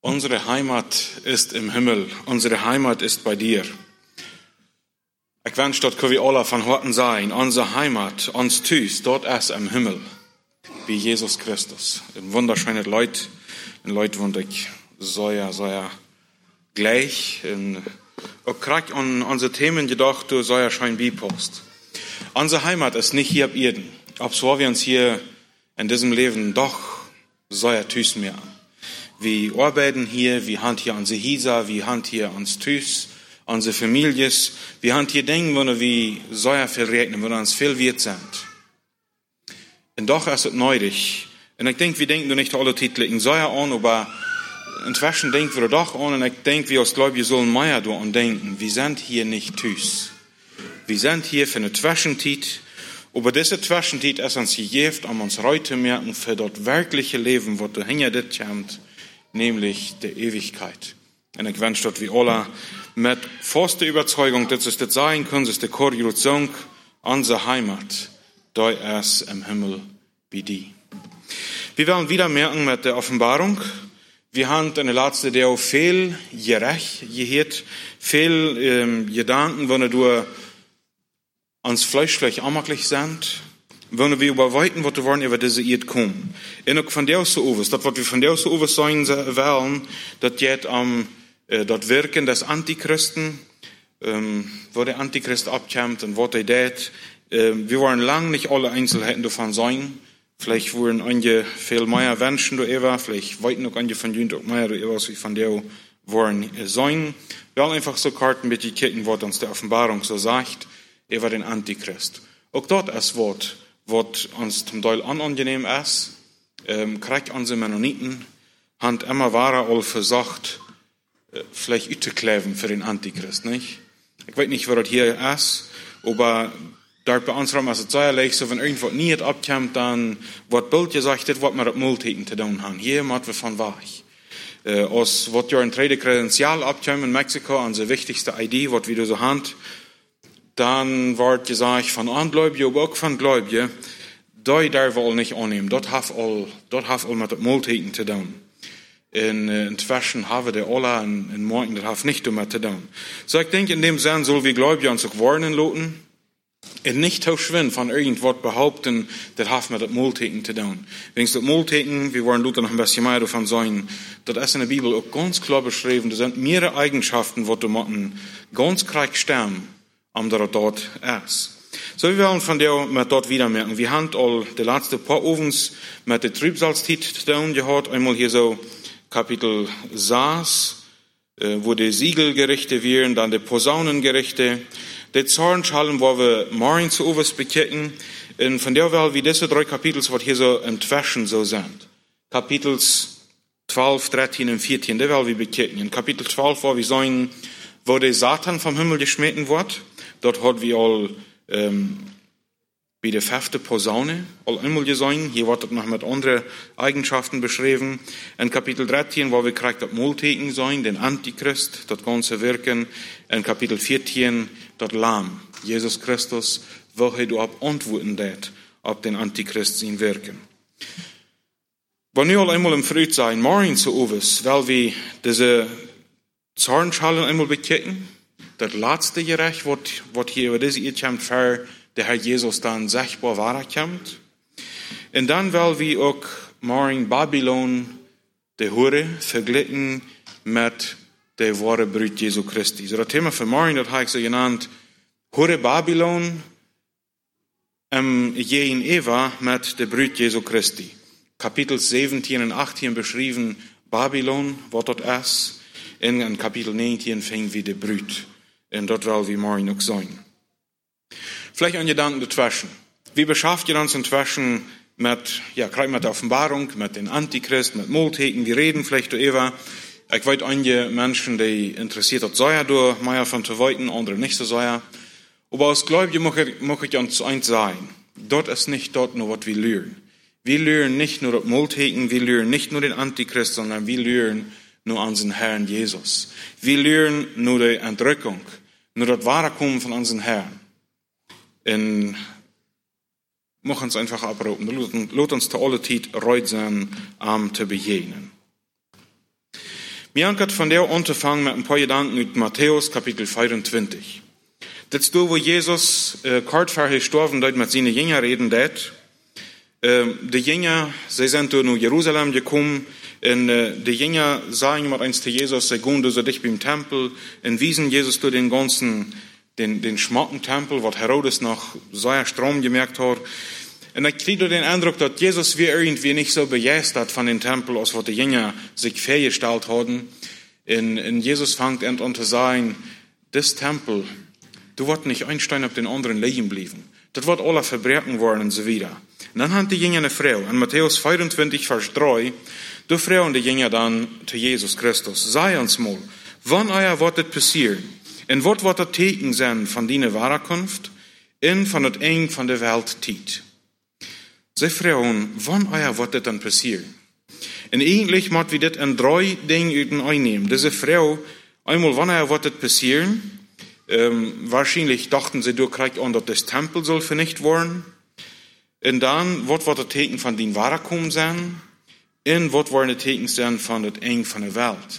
Unsere Heimat ist im Himmel. Unsere Heimat ist bei dir. Ich wünsche, dort können wir alle von Horten sein. Unsere Heimat, uns Tüß, dort ist im Himmel. Wie Jesus Christus. Ein wunderschönes Leut. Ein Leut, wo ich so gleich. Ich krieg an unsere Themen gedacht, du so schein Bipost. Unsere Heimat ist nicht hier ab Erden. Ob so wir uns hier in diesem Leben doch so Tüß mehr. Wir arbeiten hier, wir haben hier unsere Hisa, wir haben hier uns Tüß, unsere Families, wir haben hier Dinge, wo wir so viel reden, wo uns viel wert sind. Und doch ist es neidig. Und ich denke, wir denken nicht alle Titel so an, aber inzwischen denken wir doch an, und ich denke, wir als Gläubige sollen mehr daran denken. Wir sind hier nicht Tüß. Wir sind hier für eine Zwischenzeit, aber diese Zwischenzeit ist uns gegeben, um uns heute merken, für das wirkliche Leben, was dahinter das kommt, nämlich der Ewigkeit. Und ich wünsche, dass wir alle mit vollster Überzeugung, dass es das sein kann, dass die Korrelation unserer Heimat, da ist im Himmel wie die. Wir werden wieder merken mit der Offenbarung. Wir haben in der letzten Jahr viel gehört, viel Gedanken, wenn du ans Fleisch vielleicht anmachlich sind, wenn wir überweiten, was wir wollen, über diese Erde kommen. Und auch von der aus so das, was wir von der aus so sein wollen, das geht am das Wirken des Antichristen, wo der Antichrist abkommt und was er tut. Wir wollen lange nicht alle Einzelheiten davon sein. Vielleicht wollen einige viel mehr wünschen, vielleicht wollten noch einige von ihnen auch mehr, was wir von der wollen sein. Wir wollen einfach so Karten mit die Ketten, was uns der Offenbarung so sagt, über den Antichrist. Auch dort ist Wort, was uns zum Teil unangenehm ist, kriegt unsere Mennoniten, haben immer wahrer all versucht, vielleicht ütekleven für den Antichrist, nicht? Ich weiß nicht, wer das hier ist, aber dort bei uns rum ist es sehr leicht, so wenn irgendwas nie abkommt, dann wird Bild gesagt, das wird man das Multigen zu tun haben. Hier machen wir von weich. Aus was ja ein dritte Kredenzial abkommt in Mexiko, unsere wichtigste ID, was wir so haben, dann wird gesagt von Ungläubigen, aber auch von Gläubigen, die darf all nicht annehmen. Dort hat all mit dem Multigen zu tun. Inzwischen haben wir alle in morgen, das hat nicht damit zu tun. So, ich denke, in dem Sinn soll wir Gläubige uns auch warnen lassen, und nicht verschwinden von irgendwas behaupten, das hat mit dem Multigen zu tun. Wenn es das Multigen, wir wollen Luther noch ein bisschen mehr davon sagen, das ist in der Bibel auch ganz klar beschrieben, das sind mehrere Eigenschaften, die du ganz krank sterben, das dort ist. So, wir wollen von der mit dort wieder merken. Wir haben all die letzten paar Ovens mit der Trübsalzeit zu tun gehabt. Einmal hier so Kapitel 6, wo die Siegelgerichte wären, dann die Posaunengerichte, die Zornschalen, wo wir morgen zu Overs bekennen. Und von der Wahl, wie diese 3 Kapitel, was hier so im Zwischen so sind. Kapitels 12, 13 und 14, der Wahl wir bekennen. In Kapitel 12, wo wir sagen, wo der Satan vom Himmel geschmeten wird, dort hat wir all, wie die 5. Posaune, all einmal gesungen. Hier wird das noch mit anderen Eigenschaften beschrieben. In Kapitel 13, wo wir kriegt das Multigen sein, den Antichrist, das ganze Wirken. In Kapitel 14, das Lamm, Jesus Christus, woher du ab antworten dat, ab den Antichrist sein Wirken. Wenn wir all einmal im Früh sein, morgen zu Uwes, weil wir diese Zornschalen einmal bekennen, das letzte Gericht, was hier über diese Erde kommt, für der Herr Jesus dann sichtbar wahrkommt. Und dann, weil wir auch morgen Babylon, der Hure, verglichen mit der wahre Brut Jesu Christi. So das Thema für morgen, das habe ich so genannt, Hure Babylon, Jen Eva mit der Brut Jesu Christi. Kapitel 17 und 18 beschrieben Babylon, was dort ist. In Kapitel 19 fängt wie die Brut. Und dort wollen wir morgen noch sein. Vielleicht ein Gedanken dazwischen. Wie beschäftigen uns inzwischen mit der Offenbarung, mit den Antichrist, mit Multigen, wir reden vielleicht darüber. Ich weiß einige Menschen, die interessiert hat, so durch mehr von zu weiten, andere nicht so sehr. Aber als Gläubige muss ich uns eins sagen. Dort ist nicht dort nur, was wir lernen. Wir lernen nicht nur das Multigen, wir lernen nicht nur den Antichrist, sondern wir lernen nur unseren Herrn Jesus. Wir lernen nur die Entrückung, nur das wahre Kommen von unseren Herrn. Und machen uns einfach abrufen. Lass uns zu aller Zeit reut sein, zu begegnen. Mir ankert von der anzufangen mit ein paar Gedanken mit Matthäus Kapitel 24. Das ist da, wo Jesus kort vorher gestorben dort mit seinen Jüngern reden dort. Die Jünger, sie sind da nach Jerusalem gekommen, und die Jünger sagen immer eins zu Jesus, sie gehen da so dicht beim Tempel, und wiesen Jesus da den ganzen, den schmacken Tempel, was Herodes noch sehr Strom gemerkt hat. Und ich kriege den Eindruck, dass Jesus wie irgendwie nicht so begeistert von dem Tempel, als was die Jünger sich vorgestellt haben. Und Jesus fängt an zu sagen, das Tempel, du wird nicht ein Stein auf den anderen liegen bleiben. Das wird alle verbrechen worden und so weiter. Und dann hat die Jünger eine Frau. In Matthäus 24, Vers 3, du fragen die Jünger dann zu Jesus Christus, sei uns mal, wann euer wird das passieren? Und was wird das Teken sein von deiner Wiederkunft? Und von das Ende von der Welt tiet? Sie fragen, wann euer wird das dann passieren? Und eigentlich muss wir das in 3 Dingen einnehmen. Diese Frau, einmal, wann euer wird das passieren? Wahrscheinlich dachten sie, du kriegst an, dass das Tempel soll vernichtet werden. Und dann, was wird das Teken von den Wiederkommen sein? Und was werden die Teken sein von das Ende von der Welt?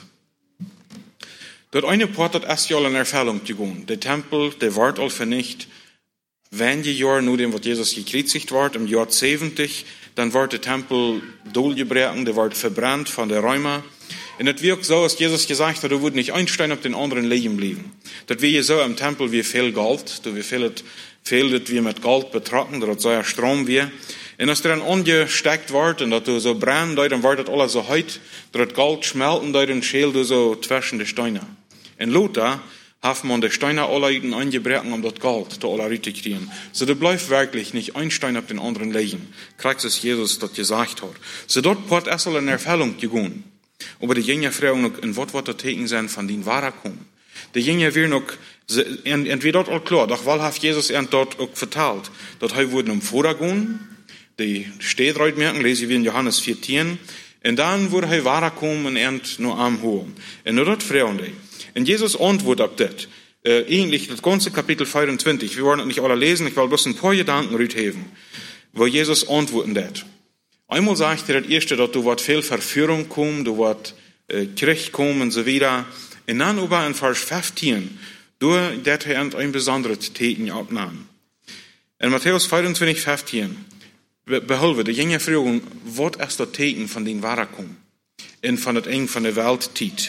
Das eine Part hat erst ja in Erfüllung gegangen. Der Tempel, der wird all vernichtet. Wenige Jahre nur dem, was Jesus gekreuzigt wird, im Jahr 70, dann wird der Tempel durchgebrochen, der wird verbrannt von der Römer. Und es wirkt so, als Jesus gesagt hat, du würdest nicht ein Stein auf den anderen liegen bleiben. Das wäre so im Tempel wie viel Gold, da wie fehlt wie mit Gold betragen, dass so ein Strom wie. Und als der dann angesteckt wird und dass du so brennt, dann wird das alles so heiß, dass das Gold schmelten, dann schält du so zwischen die Steine. In Luther hat man die Steine alle eingebrochen, um das Gold zu alle zu kriegen. So, da bleibt wirklich nicht ein Stein auf den anderen liegen. Kriegt es Jesus, das gesagt hat. So, dort wird erst in Erfüllung gegangen. Aber die Jünger fragen noch, in was wird das Teken sein von den Wiederkommen? Die Jünger will noch, und wie dort auch klar, doch weil hat Jesus dort auch verteilt, dass er wurden Vordergrund, die steht heute merken, lese wir in Johannes 14, und dann wurde er wiederkommen und nur am holen. Und nur dort fragen die. Und Jesus antwortet auf das. Eigentlich das ganze Kapitel 24. Wir wollen das nicht alle lesen, ich will bloß ein paar Gedanken rausheben, wo Jesus antwortet. Einmal sagt er das erste, dass du wird viel Verführung kommen, du wird Krieg kommen und so weiter. Und dann aber in Vers 15, du, der ein besonderes Teken abnahmen. In Matthäus 24, 15, behalten die Jünger fragen, was ist das Teken von den Wiederkommen? Und von das Ende von der Welt tiet.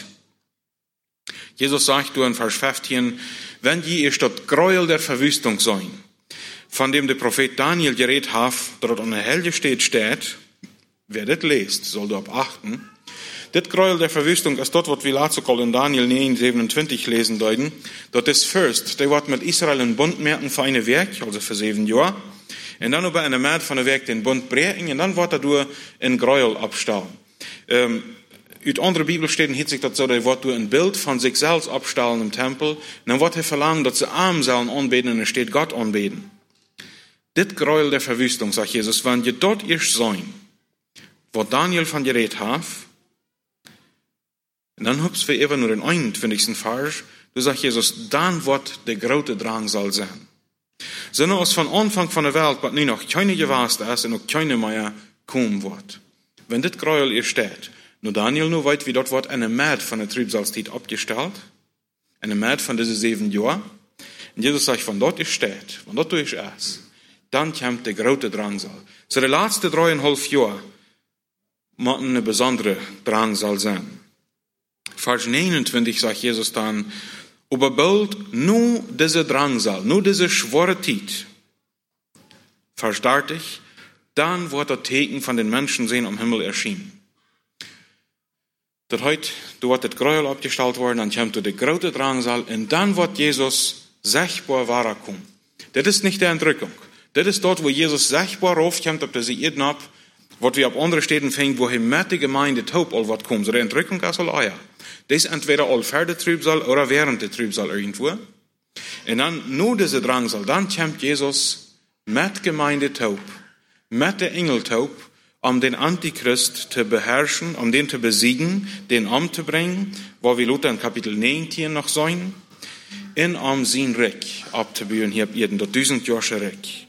Jesus sagt du in Vers 15, wenn je ist das Gräuel der Verwüstung sein, von dem der Prophet Daniel geredet hat, dort an der Helge steht, wer das liest, soll darauf achten. Das Gräuel der Verwüstung ist dort, was wir langsam in Daniel 9, 27 lesen deuten. Dort ist Fürst, der wird mit Israel einen Bund merken für eine Werk, also für 7 Jahre. Und dann über eine März von der Werk den Bund brechen, und dann wird er durch ein Gräuel abstellen. Uit andere Bibelsteden hielt sich das so, der wird durch ein Bild von sich selbst abstellen im Tempel, und dann wird er verlangen, dass sie arm sollen anbeten, und es steht Gott anbeten. Das Gräuel der Verwüstung, sagt Jesus, wenn ihr dort erst sein, wo Daniel von geredet hat, und dann hübsch wir eben nur den 21. Vers, du sagst Jesus, dann wird der große Drangsal sein. Sondern als von Anfang von der Welt, was nie noch keine gewasst ist, und noch keine mehr kommen wird. Wenn das Gräuel ihr steht, nur Daniel nur weit, wie dort wird eine Mäd von der Trübsalzeit abgestellt, eine Mäd von diesen 7 Jahren, und Jesus sagt, von dort ist steht, von dort ist es, dann kommt der große Drangsal. So die letzten 3,5 Jahre muss eine besondere Drangsal sein. Vers 29 sagt Jesus dann, aber bald nur diese Drangsal, nur diese schwere Zeit. Vers 30, dann wird das Teken von den Menschen sehen am Himmel erschienen. Dat heute, du wird das Gräuel abgestellt worden, dann kommt der große Drangsal, und dann wird Jesus sichtbar wiederkommen. Das ist nicht die Entrückung. Das ist dort, wo Jesus sichtbar raufkommt, ob diese Eden ab, was wir ab anderen Städten fängt, wo mit der Gemeinde taub all was kommt. So die Entrückung ist all euer. Das ist entweder all vor der Trübsal oder während der Trübsal irgendwo. Und dann, nur diese Drangsal, dann kommt Jesus mit Gemeinde taub, mit der Engel taub, um den Antichrist zu beherrschen, um den zu besiegen, den umzubringen, wo wir Luther in Kapitel 19 noch sein, und um sein Reich abzubauen hier auf Erden, das 1000-jährige Reich.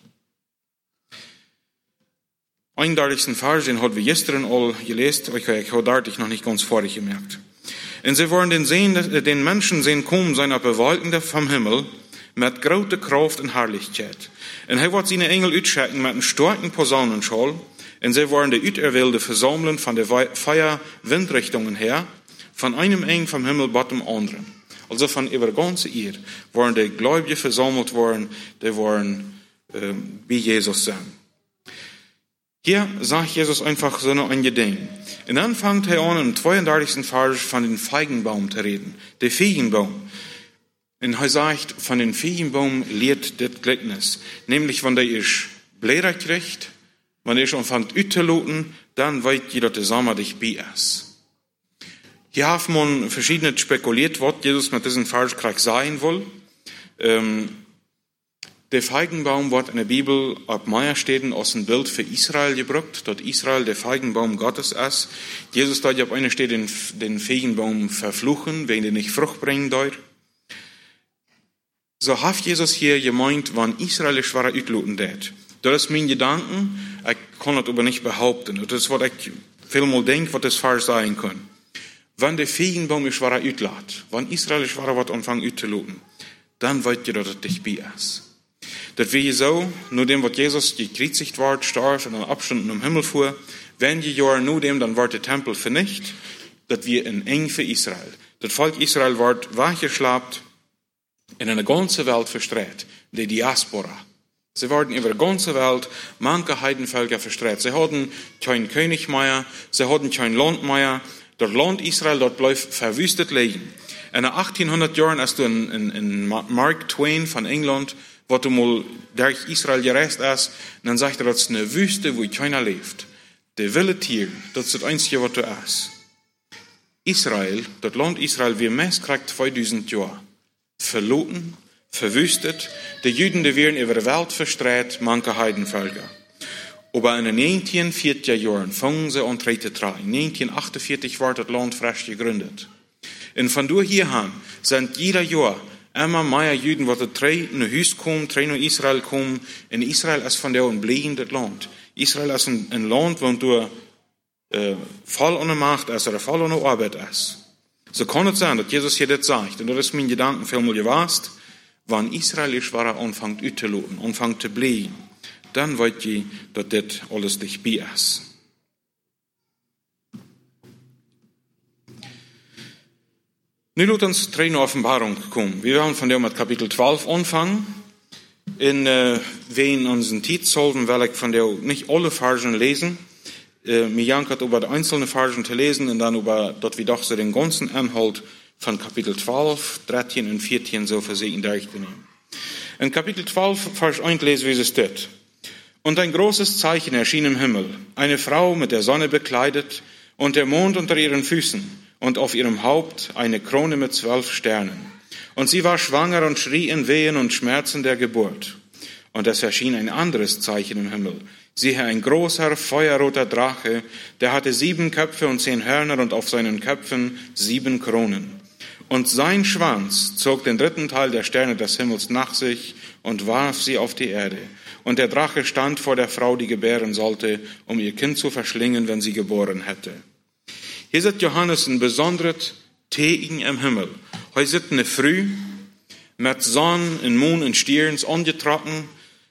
31. Vers, den haben wir gestern all gelesen, ich habe dort noch nicht ganz vorig gemerkt. Und sie wollen den Menschen sehen kommen, seiner Bewalkende vom Himmel, mit großer Kraft und Herrlichkeit. Und er wird seine Engel utschicken mit einem starken Posaunenschall, und sie wollen die Uterwilde versammeln von der Feier Windrichtungen her, von einem Engel vom Himmel bis zum anderen. Also von über die ganze Erde wollen die Gläubigen versammelt worden, die wollen wie Jesus sein. Hier sagt Jesus einfach so ein Ding. Und dann fängt er an, im 32. Vers von dem Feigenbaum zu reden. Der Feigenbaum. Und er sagt, von dem Feigenbaum lehrt das Gleichnis. Nämlich, wenn der ist Blätter kriegt, wenn er schon anfängt zu dann weiß ihr, dass der Sommer dich bei ist. Hier hat man verschiedene spekuliert, was Jesus mit diesem Vers sein will. Der Feigenbaum wird in der Bibel ab Meiersteden aus dem Bild für Israel gebracht, dort Israel der Feigenbaum Gottes ist. Jesus dort auf einer Stelle den Feigenbaum verfluchen, wegen der nicht Frucht bringen dort. So hat Jesus hier gemeint, wann Israel schwarer utloten det. Das ist mein Gedanken, ich kann das aber nicht behaupten. Das ist, was ich vielmal denke, was das Vers sein kann. Wenn der Feigenbaum schwarer utlat, wenn Israel schwarer wird anfangen utloten, dann weißt ihr, dass das dich bei ist. Das wäre so, nur dem, was Jesus gekreuzigt wird, starb und dann Abstunden im Himmel fuhr, wenn die Jahre nur dem, dann wird der Tempel vernichtet, das wir in eng für Israel. Das Volk Israel wird weggeschleppt in eine ganze Welt verstreut, die Diaspora. Sie werden über die ganze Welt manche Heidenvölker verstreut. Sie hatten kein König mehr, sie hatten kein Land mehr. Das Land Israel, dort bleibt verwüstet liegen. In den 1800 Jahren, als du in Mark Twain von England, was du mal durch Israel gereist hast, dann sagt er, das ist eine Wüste, wo keiner lebt. Der wilde Tier, das ist das Einzige, was du hast. Israel, das Land Israel, wie meist kriegt 2000 Jahre. Verloren, verwüstet. Die Juden, die werden über die Welt verstreut, manche Heidenvölker. Aber in den 1940er Jahren fangen sie an, zu tragen. 1948 wurde das Land frisch gegründet. Und von da hier an sind jeder Jahr immer mehr Juden, die drei nach Hus kommen, drei nach Israel kommen. Und Israel ist von der ein blebendes Land. Israel ist ein Land, wo du voll ohne Macht ist oder voll ohne Arbeit ist. So kann es sein, dass Jesus hier das sagt. Und das ist mein Gedanken vielmal gewesen. Wenn Israel schwarer anfängt zu loten, anfängt zu bleiben, dann weiß ich, dass das alles dich bei ist. Nun lasst uns drei nach Offenbarung kommen. Wir werden von dem mit Kapitel 12 anfangen. Wenn unseren Titel sollen, will ich von der nicht alle Versen lesen. Mir jankert über die einzelnen Versen zu lesen und dann über, dass wir doch so den ganzen Inhalt von Kapitel 12, 13 und 14 so versehen durchnehmen. In Kapitel 12, Vers 1 lesen wir es steht. Und ein großes Zeichen erschien im Himmel, eine Frau mit der Sonne bekleidet und der Mond unter ihren Füßen und auf ihrem Haupt eine Krone mit 12 Sternen. Und sie war schwanger und schrie in Wehen und Schmerzen der Geburt. Und es erschien ein anderes Zeichen im Himmel. Siehe, ein großer, feuerroter Drache, der hatte 7 Köpfe und 10 Hörner und auf seinen Köpfen 7 Kronen. Und sein Schwanz zog den 3. Teil der Sterne des Himmels nach sich und warf sie auf die Erde. Und der Drache stand vor der Frau, die gebären sollte, um ihr Kind zu verschlingen, wenn sie geboren hätte. Hier sieht Johannes ein besonderes Zeichen im Himmel. Hier sieht eine Früh mit Sonne und Mond und Stirns angetrocken,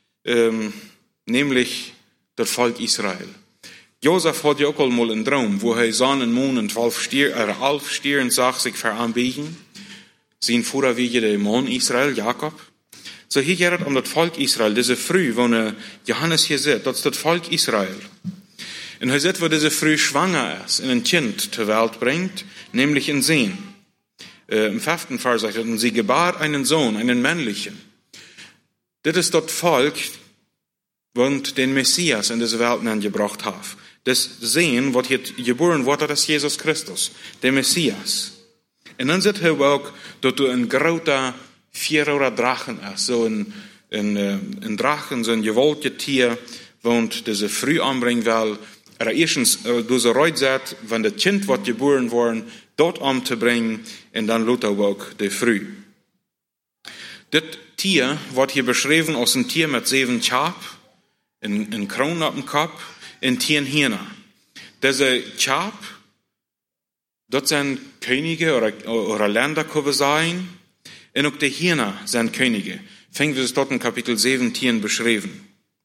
nämlich das Volk Israel. Josef hat ja auch einmal einen Traum, wo er Sonne und Mond und 11 Stirn sah sich veranbiegen. Sein Führer wie der Mann Israel, Jakob. So hier geht es um das Volk Israel, diese Früh, wo Johannes hier sieht, das ist das Volk Israel. Und er sieht, wo diese Früh schwanger ist, und ein Kind zur Welt bringt, nämlich ein Sohn. Im 5. Vers sagt er, und sie gebar einen Sohn, einen männlichen. Das ist das Volk, und den Messias in diese Welt gebracht hat. Das Sehen, was hier geboren wurde, das ist Jesus Christus, der Messias. Und dann sieht er auch, dass du ein großer, 4-roter Drachen ist, so ein Drachen, so ein gewolktes Tier, und diese Früh anbringen will. Erstens, du so reut seid, wenn das Kind wird geboren worden, dort anzubringen, und dann lädt er auch die Früh. Das Tier wird hier beschrieben als ein Tier mit 7 Schaf, ein Kron auf dem Kopf, ein 10 Hühner. Diese Schaf Dort sind Könige oder Länder können sein. Und auch die Hirner sind Könige. Fängt wir es dort in Kapitel 17 beschrieben.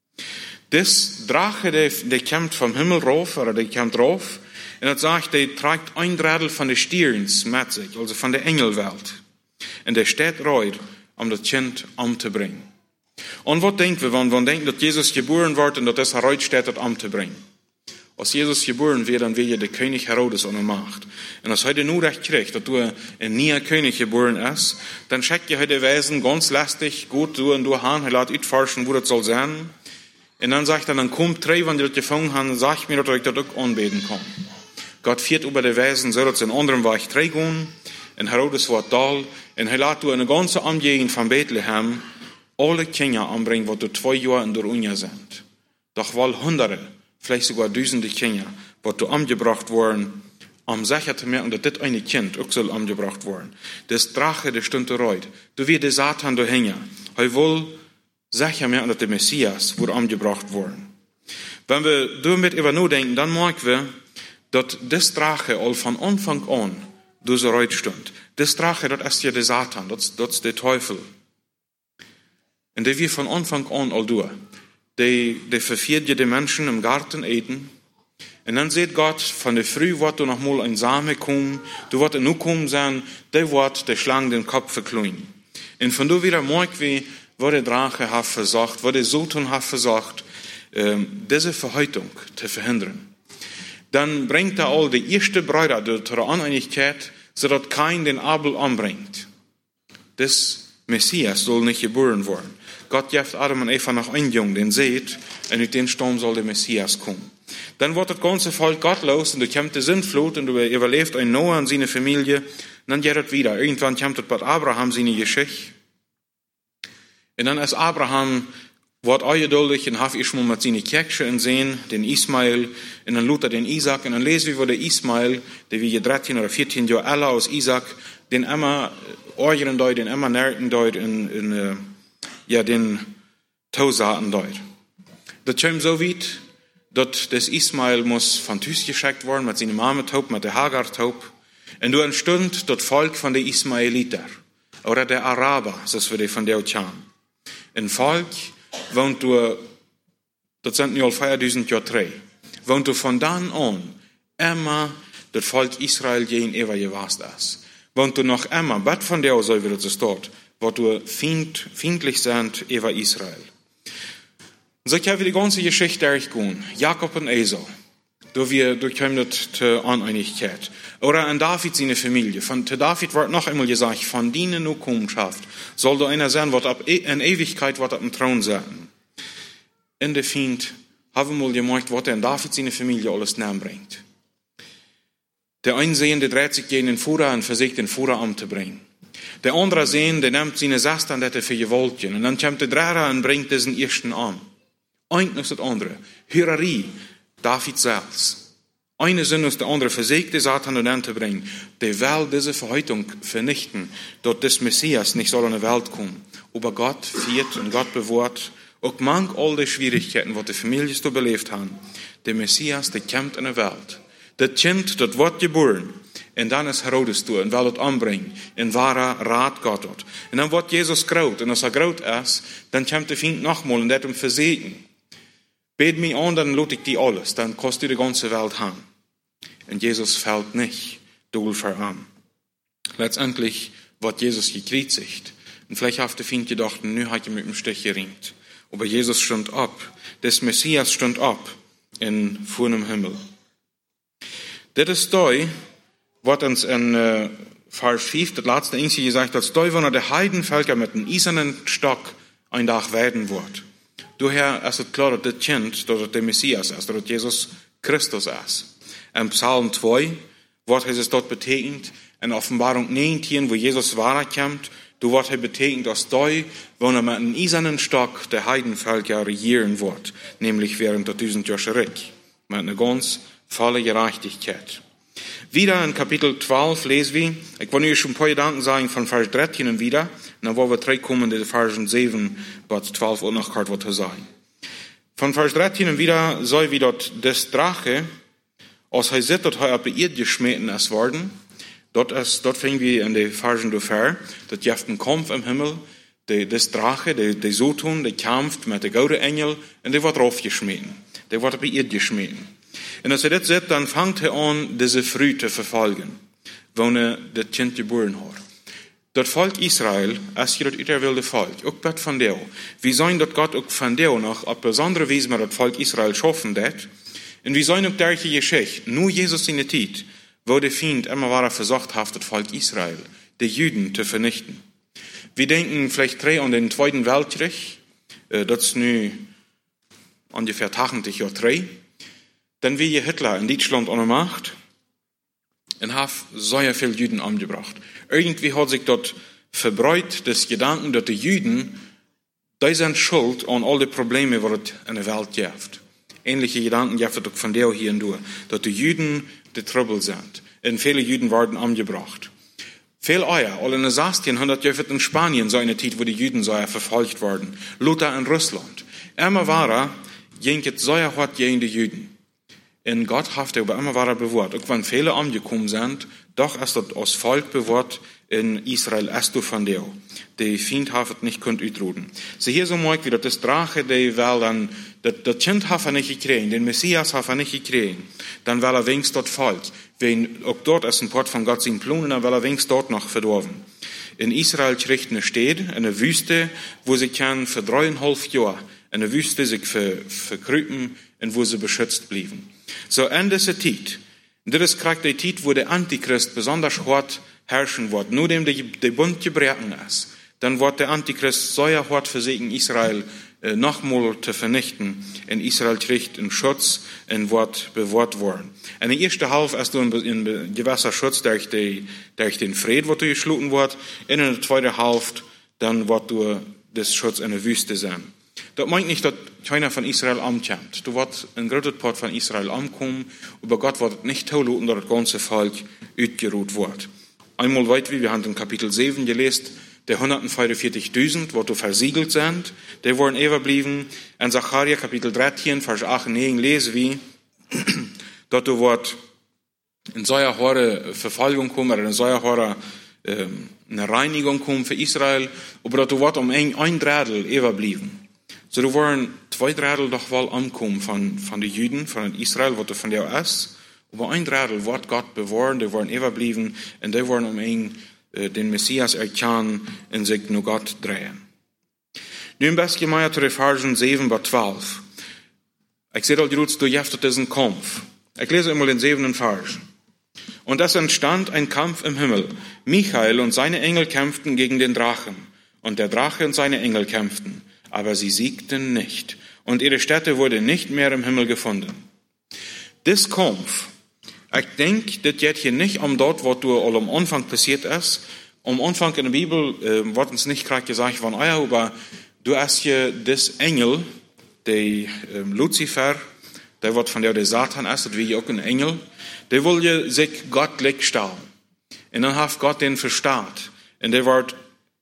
Das Drache, der kommt vom Himmel rauf, oder der kommt rauf. Und das sagt, der trägt ein Drittel von den Stierens mit sich, also von der Engelwelt. Und der steht reut, das Kind umzubringen. Und was denken wir, wenn wir denken, dass Jesus geboren wird und dass das reut steht, das umzubringen? Als Jesus geboren wird, dann wird ja der König Herodes an der Macht. Und als heute nur recht kriegt, dass du ein neuer König geboren ist, dann schickt ja heute Wesen ganz lästig, gut, du und du han, lässt utforschen, wo das soll sein. Und dann sagt er, dann kommt drei, wenn die das gefangen haben, sagt mir, dass ich das auch anbeten kann. Gott führt über die Wesen, so dass in anderen Weg drei gehen, und Herodes wird da, und er lässt du eine ganze Umgegend von Bethlehem alle Kinder anbringen, die 2 Jahre in der Uni sind. Doch wohl Hunderte, vielleicht sogar Tausende Kinder, die umgebracht wurden, sicher zu merken, dass das eine Kind auch soll umgebracht werden. Das Drache, der Stunde reut. Du wirst der Satan da hängen. Er will sicher merken, dass der Messias wurde umgebracht worden. Wenn wir damit über nachdenken, dann merken wir, dass das Drache all von Anfang an durch so reut stund. Das Drache, das ist ja der Satan, das ist der Teufel. Und der wir von Anfang an all durch. Der verführt ja die Menschen im Garten Eden. Und dann sieht Gott, von der Früh wird du noch mal ein Same kommen, du wird nur kommen sein, der wird der Schlange den Kopf verkleuen. Und von da wieder merkt wir, wo der Drache hat versucht, wo der Satan hat versucht, diese Verhütung zu verhindern. Dann bringt er all die erste Brüder durch die Uneinigkeit, sodass kein den Abel umbringt. Das Messias soll nicht geboren werden. Gott gibt Adam und Eva noch einen Jungen, den seht, und mit dem Sturm soll der Messias kommen. Dann wird das ganze Volk gottlos, und da kommt die Sintflut, und du überlebt ein Noah und seine Familie, und dann geht das wieder. Irgendwann kommt das bei Abraham seine Geschichte. Und dann ist Abraham, wird ungeduldig, und hat ich schon mal mit seinen Kirchen sehen, den Ismael, und dann lud den Isaac, und dann lesen wir, wo der Ismael, der wie 13 oder 14 Jahre älter aus Isaac, den immer Euren deut, den immer Nerten deut, den Tausaten deut. Das kommt so weit, dass das Ismael muss von Tüß geschickt worden, mit seiner Mama taub, mit der Hagar taub, und du entstund das Volk von den Ismaeliter, oder der Araber, das wir von der kamen. Ein Volk, wohnt du, das sind nur 4000 Jahre drei, wohnt du von dann an immer das Volk Israel gegen Eva gewast ist. Wohnt du noch immer, was von der so wie das dort, wo du feindlich sind, Eva Israel. So können wir die ganze Geschichte durchgehen. Jakob und Esau. Durch die Uneinigkeit. Oder an David seine Familie. Von David wird noch einmal gesagt, von deiner Nachkommenschaft soll da einer sein, was in Ewigkeit wird auf dem Thron sein. In der Feind haben wir mal gemerkt, was in David seine Familie alles nahm bringt. Der eine sehen, der dreht sich gegen den Führer und versucht, den Führer umzubringen. Der andere sehen, der nimmt seine Saste und hat für Gewaltchen. Und dann kommt der Dreher und bringt diesen ersten an. Eins ist das andere. Hierarchie. David selbst. Eine Sinn ist der andere, versägte Satan und anzubringen. Der will diese Verhütung vernichten, dass das Messias nicht soll in die Welt kommen. Aber Gott führt und Gott bewahrt, auch manch all die Schwierigkeiten, die die Familien so belebt haben. Der Messias, der kommt in die Welt. Das Kind, das wird geboren. Und dann ist Herodes da und will das anbringen. In wahrer Rat Gott dort. Und dann wird Jesus groß. Und als groß ist, dann kommt der Feind nochmal und wird ihm versegen. Bet mich an, dann lohnt ich die alles. Dann kostet die ganze Welt haben. Und Jesus fällt nicht Dulfer an. Letztendlich wird Jesus gekreuzigt. Und vielleicht hat der Feind gedacht, nu hat er mit dem Stich geringt. Aber Jesus stund ab. Das Messias stund ab vor dem Himmel. Das ist da, was uns in Vers 5, das letzte Engel gesagt, dass da, wenn der Heidenvölker mit einem eisernen Stock ein Tag werden wird. Daher ist es klar, dass das Kind, dass der Messias ist, dass Jesus Christus ist. In Psalm 2, was es dort betekent, in Offenbarung 19, wo Jesus wahrkommt, da wird er betekent, dass da, wenn er mit einem eisernen Stock der Heidenvölker regieren wird, nämlich während der 1000 Jahre zurück, mit einer ganz volle Gerechtigkeit. Wieder in Kapitel 12 lesen wir, ich wollte euch schon ein paar Gedanken sagen von Vers 13 und wieder, und dann wollen wir drei kommen, die Versen 7 bis 12 auch noch gerade was sagen. Von Vers 13 und wieder soll wie dort das Drache, als er sieht, dass er auf die Erde geschmeten ist worden, Dort fingen wir in den Versen durch, dass jeft einen Kampf im Himmel, das Drache, der Satan, der kämpft mit der gouden Engel, und der wird raufgeschmissen. Der wird bei ihr geschmissen. Und als das sieht, dann fängt an, diese Früh zu verfolgen, wo das Kind geboren hat. Das Volk Israel, als je dat uiterwilde Volk, ook dat van deel. Wie zijn dat God ook van deel nog op bijzondere wijze met het volk Israel schaffen dat. En wie zijn ook dergelijke Geschichte, nu Jezus in de tijd, wo der Feind immer war versucht hat, das Volk Israel, die Juden, zu vernichten. Wir denken vielleicht an den Zweiten Weltkrieg, das ist nu ungefähr 80 Jahre 3. Dann wie Hitler in Deutschland an der Macht und hat sehr viele Juden umgebracht. Irgendwie hat sich dort verbreitet das Gedanken, dass die Juden, die sind schuld an all die Probleme, die es in der Welt gibt. Ähnliche Gedanken gibt es auch von der hier durch, dass die Juden die Trouble sind. Und viele Juden werden umgebracht. Viel Eier, all in 1600 Jahren in Spanien, so eine Zeit, wo die Juden so verfolgt wurden. Luther in Russland. Immer war ging es sehr hart gegen die Juden. Und Gott hat aber immer war bewahrt. Auch wenn viele umgekommen sind, doch ist das als Volk bewahrt in Israel, erst von der. Die Feind hat nicht könnt utroden. So hier so mag wie das Drache, die will dann, das Kind hat nicht gekriegt, den Messias hat nicht gekriegt. Dann will wenigstens dort Volk. Wenn auch dort ist ein Port von Gott sein Plan, dann will wenigstens dort noch verdorben. In Israel kriegt eine Stadt, eine Wüste, wo sie kann für 3,5 Jahre eine Wüste sich verkrüpen und wo sie beschützt blieben. So in dieser Zeit, das ist gerade die Zeit, wo der Antichrist besonders hart herrschen wird, nur dem der Bund gebrochen ist, dann wird der Antichrist so hart versuchen, Israel nochmal zu vernichten. In Israel kriegt einen Schutz und wird bewahrt worden. In der ersten Hälfte ist ein gewisser Schutz durch den Frieden, der geschlossen wird. In der zweiten Hälfte dann wird das Schutz in der Wüste sein. Das meint nicht, dass keiner von Israel ankommt. Du wird ein großer Part von Israel ankommen, aber Gott wird nicht zulassen, dass das ganze Volk ausgeruht wird. Einmal weit wie wir haben in Kapitel 7 gelesen, der 144.000, wo du versiegelt sind, die wollen überblieben. In Zacharia Kapitel 13, Vers 8 und 9 lesen wir, dass du wird in so eine hohe Verfolgung kommen, oder in so eine hohe eine Reinigung kommen für Israel, aber dass du wird ein Drittel überblieben. So du wollen 2 Drittel doch wohl ankommen von den Juden, von Israel, was du von der ist. Aber ein Drittel wird Gott bewahren, die wollen überblieben, und die wollen den Messias erkennen und sich nur Gott drehen. Nun best je mij terug Versen 7 bis 12. Ich sehe dort, du hast diesen Kampf. Ich lese einmal den 7. Vers. Und es entstand ein Kampf im Himmel. Michael und seine Engel kämpften gegen den Drachen. Und der Drache und seine Engel kämpften. Aber sie siegten nicht. Und ihre Stätte wurde nicht mehr im Himmel gefunden. Das Kampf, ich denke, das geht hier nicht um dort, was am Anfang passiert ist. Am Anfang in der Bibel wird uns nicht gerade gesagt, von aber du hast hier das Engel, der Luzifer, der wird von der Satan ist, das wie auch ein Engel, der will ja sich gottlich stellen. Und dann hat Gott den verstaat. Und der wird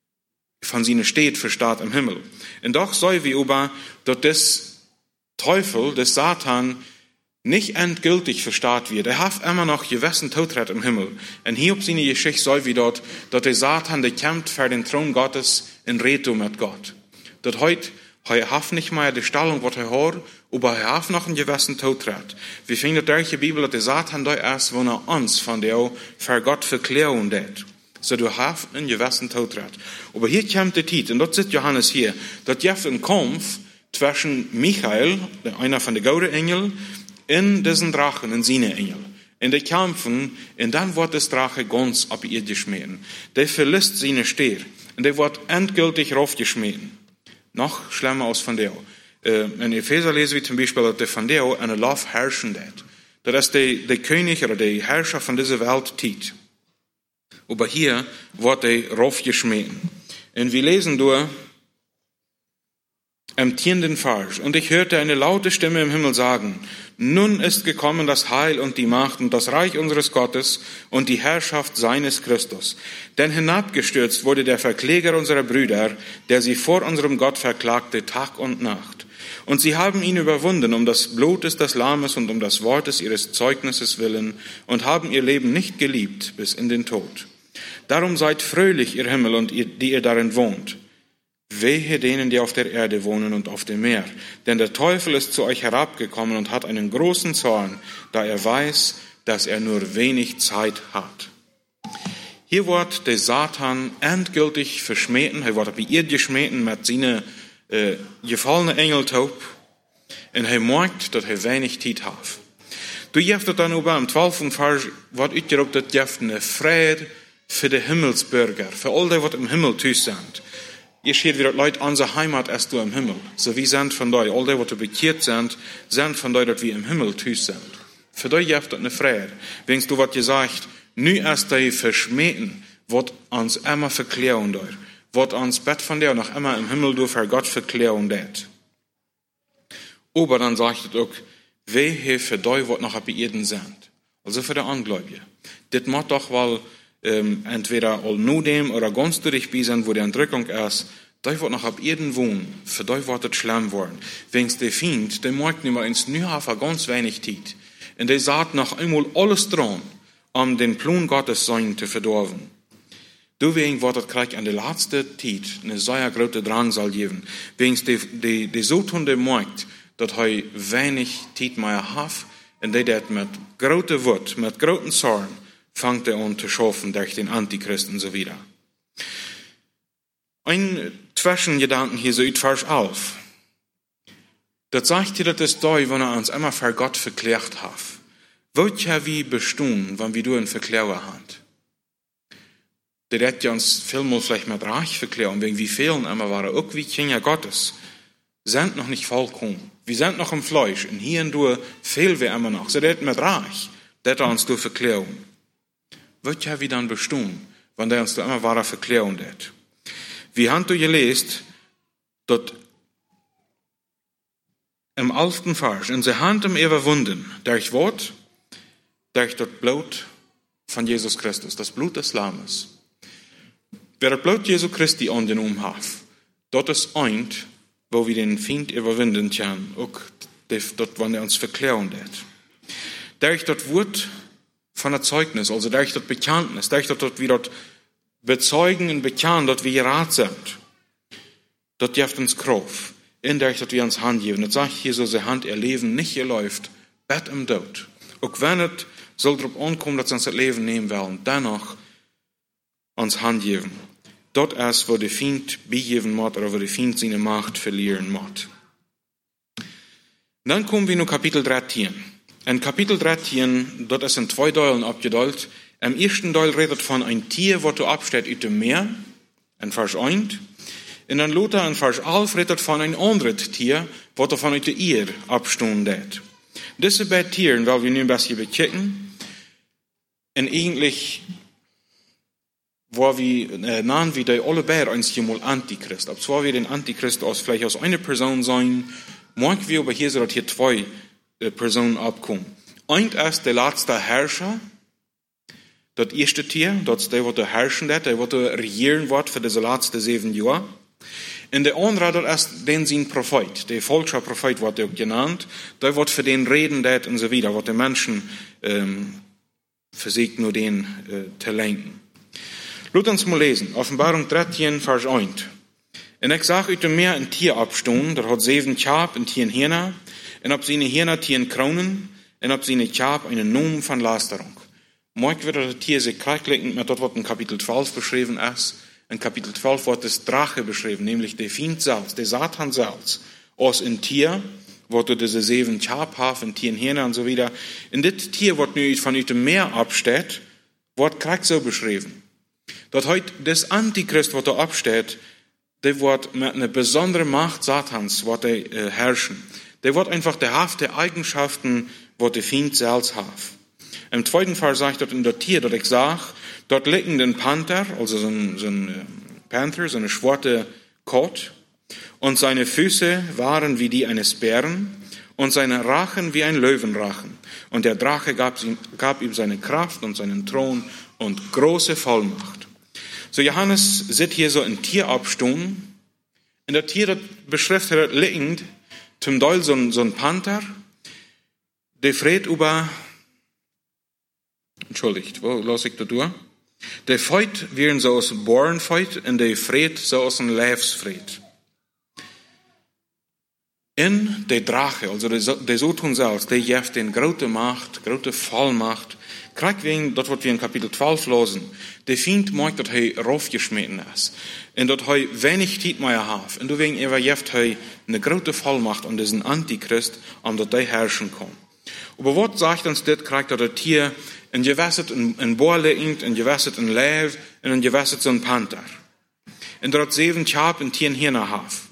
von seiner Stadt verstaat im Himmel. Und doch soll wir aber, dass das Teufel, das Satan, nicht endgültig verstaat wird. Er hat immer noch gewissen Todret im Himmel. Und hier auf seine Geschichte soll wir dort, dass der Satan, der kämpft für den Thron Gottes in Reto mit Gott. Dass heute, er hat nicht mehr die Stellung, was er hat, aber er hat noch einen gewissen Todret. Wir finden in der Bibel, dass der Satan da ist, wo er uns von der für Gott verklären wird. So du hast einen gewissen Todret. Aber hier kommt der Titel, und dort sitzt Johannes hier, dass jetzt ein Kampf zwischen Michael, einer von den gouden Engeln, in diesen Drachen, in seine Engel. Und die kämpfen, und dann wird das Drache ganz ab ihr geschmissen. Der verlässt seine Stier, und der wird endgültig raufgeschmissen. Noch schlimmer als von der. In Epheser lesen wir zum Beispiel, dass der von der eine Lauf herrschen wird. Das ist der König oder der Herrscher von dieser Welt Tiet. Aber hier wird er raufgeschmissen. Und wir lesen durch, im 10. Vers. Und ich hörte eine laute Stimme im Himmel sagen, nun ist gekommen das Heil und die Macht und das Reich unseres Gottes und die Herrschaft seines Christus. Denn hinabgestürzt wurde der Verkläger unserer Brüder, der sie vor unserem Gott verklagte Tag und Nacht. Und sie haben ihn überwunden um das Blut des Lammes und um das Wort ihres Zeugnisses willen und haben ihr Leben nicht geliebt bis in den Tod. Darum seid fröhlich, ihr Himmel und die ihr darin wohnt. Wehe denen, die auf der Erde wohnen und auf dem Meer. Denn der Teufel ist zu euch herabgekommen und hat einen großen Zorn, da er weiß, dass er nur wenig Zeit hat. Hier wird der Satan endgültig verschmähen. Er wird bei ihr geschmähen mit seinen gefallenen Engeltaub. Und er merkt, dass er wenig Zeit hat. Du jeft dann über im 12. Vers, wird uitgeroepen, dat jeft eine Friede für die Himmelsbürger, für all die, die im Himmel thuis sind. Ihr steht wieder, Leute, unsere Heimat ist du im Himmel. So wie sind von euch, all die, die bekehrt sind von euch, dass wir im Himmel thuis sind. Für dich jeft das eine Friede. Wenn du was gesagt, nu erst die verschmähen, wird uns immer verklären dort. Wird uns Bett von der noch immer im Himmel durch für Gott verklären dort. Aber dann sagt es auch, wehe für dich, was noch bei ihnen sind. Also für die Angläubige. Das macht doch, weil entweder all nur dem oder ganz durch bei sind, wo die Entrückung ist, die wird noch ab ihnen wohnen. Für die wird es schlimm worden. Wenn es die findet, der merkt nicht mehr ins Neuhafer ganz wenig Zeit. Und der sagt noch einmal alles dran, um den Plan Gottes sein zu verdorben. Deswegen wird es gleich an der letzten Zeit eine sehr große Drangsal geben. Wenn es die so tun, der merkt, dass er wenig Zeit mehr hat, und der das mit großer Wut, mit großen Zorn, fängt er an zu schaffen durch den Antichrist und so wieder. Ein Zwischengedanken hier so in Vers 11. Das sagt hier, das ist da, wenn er uns immer für Gott verklärt hat. Wollt ja wie bestehen, wenn wir du einen Verklärer haben? Der hätte ja uns vielmal vielleicht mit Reich verklären, wegen wie vielen immer waren, auch wie Kinder Gottes, sind noch nicht vollkommen. Wir sind noch im Fleisch, und hier und da fehlen wir immer noch. So der mit Reich, der hat uns durch verklären. Wird ja wie dann bestehen, wenn der uns da immer wahre Verklärung hat. Wie haben du gelesen, dort im 11. Vers, in der Hand im überwunden, durch Wort, durch das Blut von Jesus Christus, das Blut des Lammes. Wer das Blut Jesu Christi angenommen hat, dort ist ein, wo wir den Feind überwinden können, auch dort, wenn er uns verklären hat. Durch das Wort von der Zeugnis, also durch das Bekenntnis, durch das wir dort bezeugen und bekennen, dass wir gerat sind. Dort gibt uns Kraft, in durch das wir uns Hand geben. Das sagt hier so, seine Hand ihr Leben nicht geläuft, Bett im Tod. Auch wenn es soll darauf ankommen, dass sie uns das Leben nehmen wollen, dennoch uns Hand geben. Dort ist, wo der Feind beigeben muss, oder wo der Feind seine Macht verlieren muss. Dann kommen wir zu Kapitel 13. In Kapitel 13, dort ist in 2 Teilen abgeteilt. Im ersten Teil redet von ein Tier, was du absteht aus dem Meer, in Vers 1. Und dann Luther in Vers 11 redet von ein anderes Tier, was du von aus der Ehe abstehen wird. Diese beiden Tiere, weil wir nun ein bisschen bekicken, und eigentlich wo wir nahen wie der alle Bär eins mal Antichrist. Ob zwar wir den Antichrist vielleicht aus einer Person sein, mag wir aber hier so, dass hier 2 Personen abkommen. Eins ist der letzte Herrscher, das erste Tier, das ist der, der herrschen wird, der regieren wird für diese letzten 7 Jahre. Und der andere, das ist den sein Prophet, der falsche Prophet wird er genannt, der wird für den reden wird und so wieder, wird der Menschen versucht nur den zu lenken. Lass uns mal lesen, Offenbarung 13, Vers 1. Und ich sah aus dem Meer ein Tier abstehen, der hat 7 Schaap und 10 Hähner, und ob seine Hähner 10 Kronen, und ob seine Schaap einen Nomen von Lasterung. Morgen wird das Tier sich gleichlegend mit das, was in Kapitel 12 beschrieben ist. In Kapitel 12 wird das Drache beschrieben, nämlich der Feind selbst, der Satan selbst, aus ein Tier, wo du diese 7 Schaap hast, und 10 Hähner und so wieder. Und das Tier, was nu von dem Meer absteht, wird gleich so beschrieben. Dat heute das Antichrist, was da absteht, der wird mit einer besonderen Macht Satans, wird er herrschen. Der wird einfach der hafte Eigenschaften, was der Feind selbst hat. Im 2. Fall sagt dort in der Tier, dort ich sag, dort liegt ein Panther, also so ein Panther, so eine schwarze Kot, und seine Füße waren wie die eines Bären, und seine Rachen wie ein Löwenrachen. Und der Drache gab ihm seine Kraft und seinen Thron und große Vollmacht. So Johannes sieht hier so ein Tier abstehen. Und das Tier, das beschriftet liegend, zum Teil so ein Panther, der fred über, entschuldigt, wo lasse ich da durch? Der feit wären so aus Borenfeit und der fred so aus dem Leibsfred. In der Drache, also der Satan selbst, der jeft den grote Macht, grote Vollmacht, kriegt wegen, das wird wir in Kapitel 12 lesen, der Feind mag, dass er raufgeschmitten ist. Und dass er wenig Zeit mehr hat. Und deswegen jeft er eine grote Vollmacht an diesen Antichrist, um dass der herrschen kann. Aber was sagt uns das, kriegt das Tier, ein gewässet ein Bohrleint, ein gewässet ein Lev, und ein gewässet so ein Panther. Und dort 7 Schaf und 10 Hirne hat.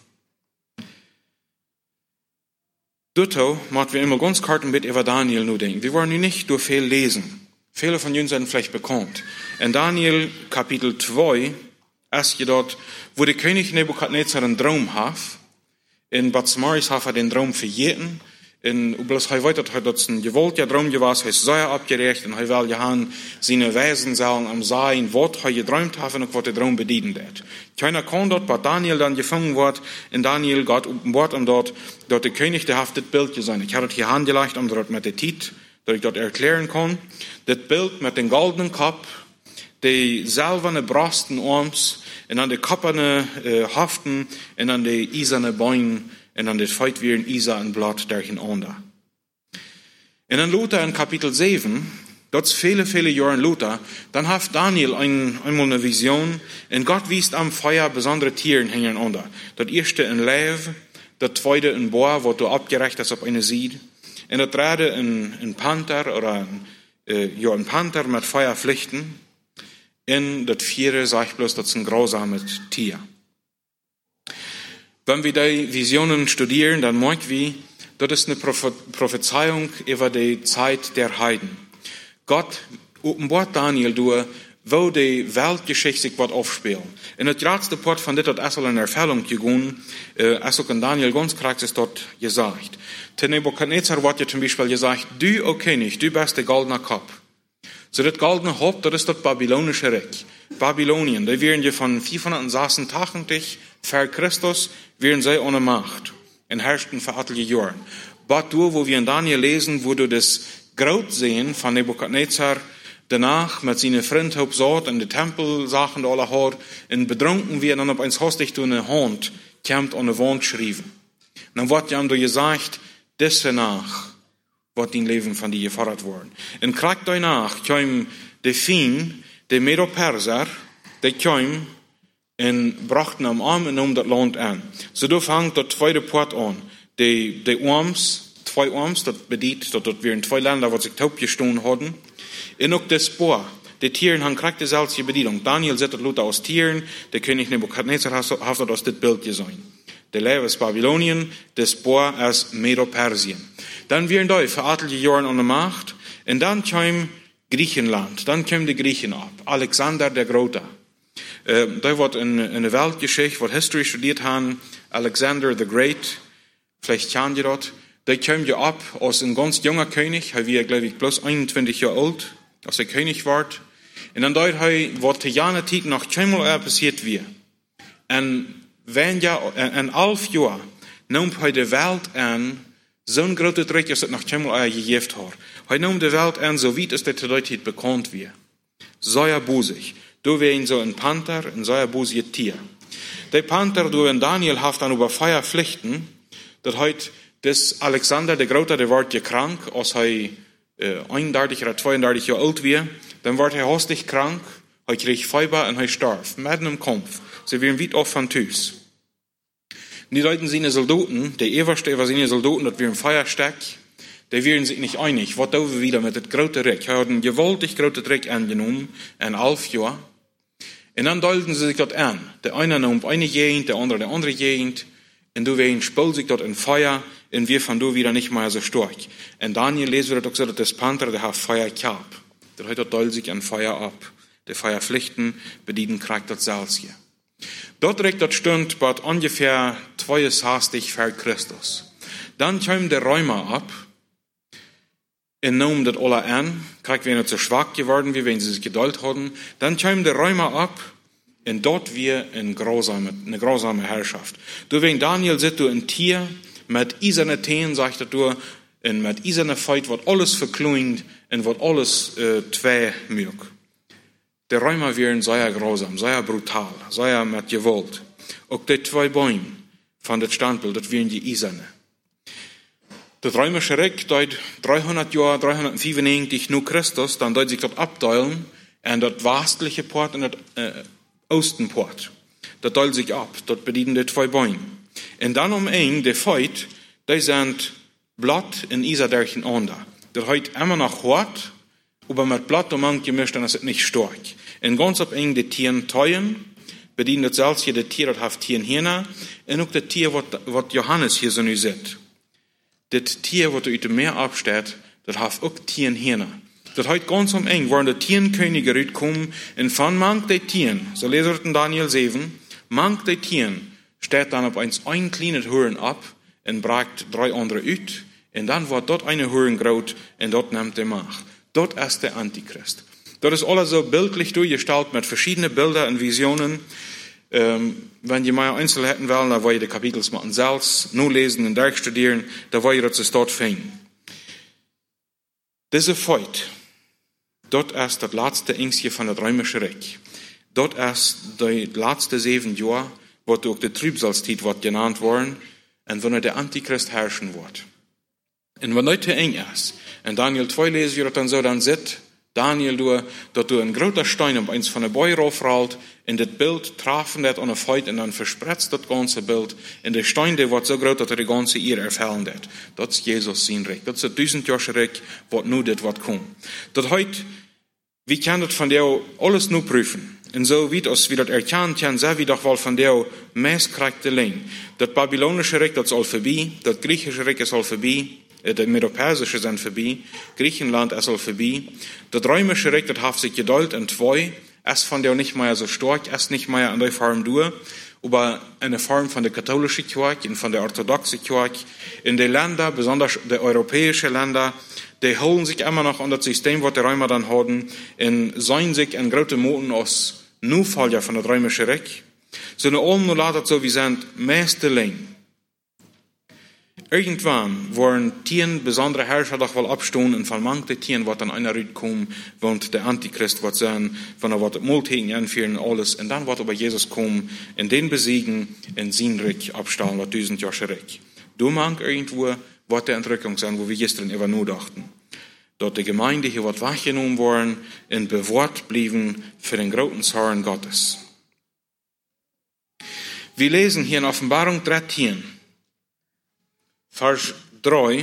Dutto, macht wir immer ganz kort ein bisschen über Daniel nur denken. Wir wollen nicht durch viel lesen. Viele von uns sind vielleicht bekannt. In Daniel Kapitel 2, ist je dort, wo der König Nebukadnezar einen Traum hat. In Bad Samaris hat er den Traum verjeten. In bloß er weiter hat dort ein gewollter Traum gewesen, er ist sehr abgerecht, und er will Johann seine Wesen sagen am Sein, was er geträumt hat und was der Traum bedienen wird. Keiner kann dort, bei Daniel dann gefangen wird, in Daniel Gott offenbart ihm dort der König, der hat das Bild gesehen. Ich habe das hier handgelegt, dort mit der Tit, dass ich dort erklären kann. Das Bild mit dem goldenen Kopf, die silberne Brasten Arms, und an den Kapperne Haften, und an die eiserne Beine, und an das Feit wie ein Isa und Blatt durcheinander. Und dann Luther in Kapitel 7, dort viele Jahre Luther, dann hat Daniel einmal eine Vision, und Gott wies am Feuer besondere Tiere hintereinander. Das erste ein Lev, das zweite ein Boar, wo du abgerecht hast auf eine Sied, und das dritte ein Panther, oder ein Panther mit Feuerpflichten, und das vierte, sag ich bloß, das ist ein grausames Tier. Wenn wir die Visionen studieren, dann merken wir, das ist eine Prophezeiung über die Zeit der Heiden. Gott offenbart Daniel durch, wo die Weltgeschichte sich wird aufspielen. In der letzten Part von dit hat Essel in Erfüllung gegangen, als auch in Daniel ganz krass ist dort gesagt. Zu Nebukadnezar wird ja zum Beispiel gesagt, du, o König, du bist der goldene Kopf. So das goldene Haupt, das ist das babylonische Reich. Babylonien, da wären ja von 486 vor Christus, wären sie ohne Macht und herrschten für etliche Jahre. But du, wo wir in Daniel lesen, wo du das Graut sehen von Nebukadnezar, danach mit seinen Freunden hauptsacht und die Tempelsachen alle hat, und betrunken wir dann auf eins hostig durch eine Hand, kämmt an der Wand schrieben. Und dann wird ja gesagt, das danach wird dein Leben von dir gefordert worden. Und krieg danach, kam der Fien, der Medo-Perser, der kam und brachten am Arm und um das Land an. So da fängt der zweite Part an. Die Arms, 2 Arms, das bedient, das wären 2 Länder, die sich taub gestohlen hatten. Und auch das Boar. Die Tieren haben kriegt die selbst Bedienung. Daniel sieht das Leute aus Tieren, der König Nebukadnezar hat das aus das Bild gesehen. Der Lev ist Babylonien, das Boar ist Medo-Persien. Dann wären da für etliche Jahre an der Macht, und dann kam Griechenland, dann kamen die Griechen ab, Alexander der Große. Da wird in der Weltgeschichte, was History studiert haben, Alexander the Great, vielleicht kennen die das, der kam ja ab aus ein ganz junger König, er war, glaube ich, bloß 21 Jahre alt, als er König war. Und dann dort was die Jahre Zeit noch keinmal passiert wie. Und wenn ja, in 11 Jahren, nimmt er die Welt an, so ein großer Trick ist, dass noch keinmal gegeben hat. Er nimmt die Welt an, so wie es der Leute bekannt wird. Sehr busig. Du wären so ein Panther, ein sehr busiges Tier. Der Panther, du in Daniel, hat dann über Feierpflichten, dass heute das Alexander der Große, der wird ja krank, als er 31 oder 32 Jahre alt wird, dann wird er hastig krank, er kriegt Fieber und er starb, mitten im Kampf. Sie werden weit oft von Tüß. Die Leute seine Soldaten, der Everste über seine Soldaten, das wären Feuersteck, die wären sich nicht einig, was tun wir wieder mit dem großen Reck. Er hat einen gewaltig großen Reck angenommen, in 11 Jahren. Und dann teilten sie sich dort an. Der eine nahm eine Gegend, der andere Gegend. Und du werden spült sich dort in Feuer, und wir von du wieder nicht mehr so stark. Und Daniel lesen wir doch so, dass das Panther, der hat Feuer gehabt. Der hat dort sich an Feuer ab. Der Feuerpflichten bedienen kriegt das Salz hier. Dort direkt dort stund, bei ungefähr 62 vor Christus. Dann kam der Römer ab, und nahm das alle an, kriegt wir nicht so schwach geworden, wie wenn sie sich geduld hatten. Dann kam der Römer ab, und dort wir eine grausame Herrschaft. Du, wenn Daniel sieht, du ein Tier mit iserne Teen, sagt er du, und mit iserne Feit wird alles verkleint und wird alles zwei mög. Der Römer wären sehr grausam, sehr brutal, sehr mit Gewalt. Auch die zwei Bäume von dem Standbild, das wären die iserne. Das römische Reich, dort 300 Jahre, 395 nach Christus, dann dort sich das abteilen, und das westliche Port und das Ostenport. Das teilt sich ab, dort bedienen die zwei Bäume. Und dann die Feit, die sind Blatt in Isaderchen under. Das heute immer noch hart, aber mit Blatt und Mang gemischt, dann ist es nicht stark. Und ganz die Tieren teuen, bedienen das selbst hier, das Tier, das hat Tieren hier, und auch das Tier, was Johannes hier so nicht sieht. Das Tier, was aus dem Meer absteht, das hat auch Tieren hier. Das heute ganz waren die Tierenkönige rausgekommen, und von manch die Tieren, so lesen wir in Daniel 7, manch die Tieren steht dann auf ein kleines Huren ab und bragt 3 andere aus, und dann wird dort eine Huren graut, und dort nimmt der Mach. Dort ist der Antichrist. Das ist alles so bildlich durchgestellt mit verschiedenen Bildern und Visionen. Wenn ihr mal Einzelheiten wollen, dann wollt ihr die Kapitel mal selbst nur lesen und durchstudieren, da wollt ihr das dort finden. Diese Feit, dort ist das letzte Ängstchen von der römischen Reich. Dort ist die letzte 7 Jahre, wo auch die Trübsalzeit wird genannt worden, und wenn der Antichrist herrschen wird. Und wenn heute eng ist, in Daniel 2 lesen wir dann so, dann sieht Daniel, dass du ein großer Stein auf eins von der Bäume raufrollt, in das Bild trafen das an der Feit, und dann verspretzt das ganze Bild, und der Stein, der wird so groß, dass die ganze Erde erfällen wird. Das ist Jesus sein Reich. Das ist das 1000 Jahre Reich, was nur das wird kommen. Das heute, wie kann das von der alles nur prüfen? Und so wie das erkannt kann, sehr wie doch wohl von der meestkrägte Lehn. Das babylonische Reich, das ist all vorbei, das griechische Reich ist all vorbei, das Medo-Persische sind vorbei, Griechenland ist all vorbei. Das römische Reich, das hat sich geduld in 2, ist von der nicht mehr so stark, ist nicht mehr an der Form durch, aber eine Form von der katholischen Kirche und von der orthodoxen Kirche. In den Ländern, besonders die europäischen Länder, die holen sich immer noch an das System, was die Römer dann hatten, und seien sich in große Moten aus Nufalja von der römischen Reich. So eine Olm nur ladet so wie sind meiste Länge. Irgendwann wollen Tieren besondere Herrscher doch wohl abstehen, und von manchen Tieren wird dann einer kommen, und der Antichrist wird sein, von der wird Multigen anführen, alles, und dann wird aber Jesus kommen, in den besiegen, in sein Reich abstellen, was 1000 Jahre Reich. Du mag irgendwo, wird der Entrückung sein, wo wir gestern über nur dachten. Dort die Gemeinde hier wird wachgenommen worden, und bewahrt blieben für den großen Zorn Gottes. Wir lesen hier in Offenbarung 13, Vers 3,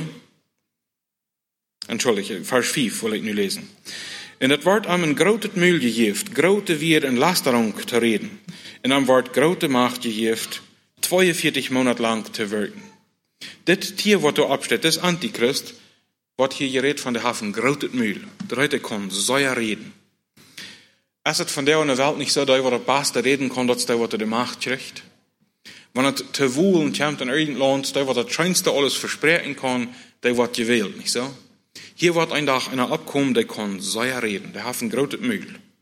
Vers 5 will ich nu lesen. En het wordt aan een grote mühl gegeven, grote weer en lasterung te reden. En aan wordt grote macht gegeven, 42 Monate lang te werken. Dit Tier, wat er absteht, das Antichrist, wordt hier geredet von der Hafen grote mühl. Der heute kann so ja reden. Als het van der in der Welt nicht so, da wo der Beste reden kann, dass der, wo der die Macht kriegt. Wenn es zu wohlen kommt in irgendein Land, der, wo das Schönste alles versprechen kann, der wird gewählt, nicht so? Hier wird ein Tag einer abkommen, der kann so ja reden. Der hat ein großes Mühl.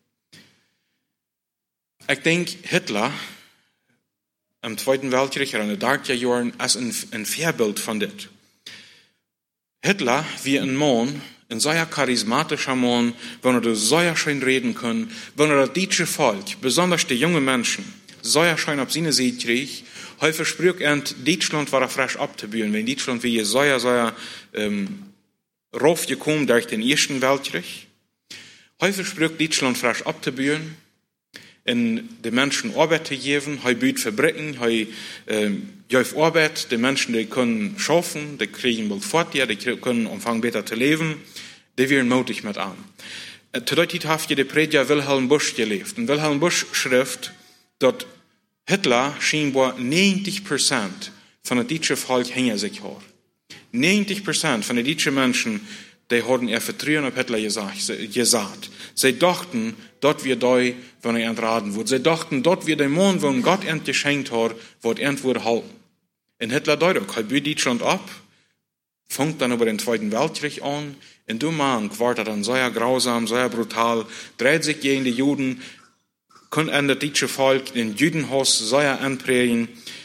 Ich denke, Hitler im Zweiten Weltkrieg, in den darken Jahren, ist ein Vorbild von das. Hitler, wie ein Mann, ein sehr charismatischer Mann, wenn er so ja schön reden kann, wenn er das deutsche Volk, besonders die jungen Menschen, so ja schön auf seine Seite kriegt, häufig sprüht Deutschland war frisch abzubühen, wenn Deutschland wie so ja raufgekommen durch den Ersten Weltkrieg. Häufig sprüht Deutschland frisch abzubühen, in den Menschen Arbeit zu geben, bietet Fabriken, gibt Arbeit, die Menschen, die können schaffen, die kriegen bald fort, die können anfangen besser zu leben, die werden mutig mit an. Zu der Zeit hat der Prediger Wilhelm Busch gelebt. Und Wilhelm Busch schrift, dass Hitler scheinbar 90% von der deutschen Volk hinter sich hat. 90% von den deutschen Menschen, die haben ihr Vertrauen auf Hitler gesagt. Sie dachten, dort wir da, wenn er entraten wird. Sie dachten, dort wir den Mann, den Gott geschenkt hat, wird irgendwo halten. Und Hitler deutlich, er büht Deutschland ab, fängt dann über den Zweiten Weltkrieg an, und du Mann, war dann sehr grausam, sehr brutal, dreht sich gegen die Juden, kann an das deutsche Volk den Judenhass sehr anprägen.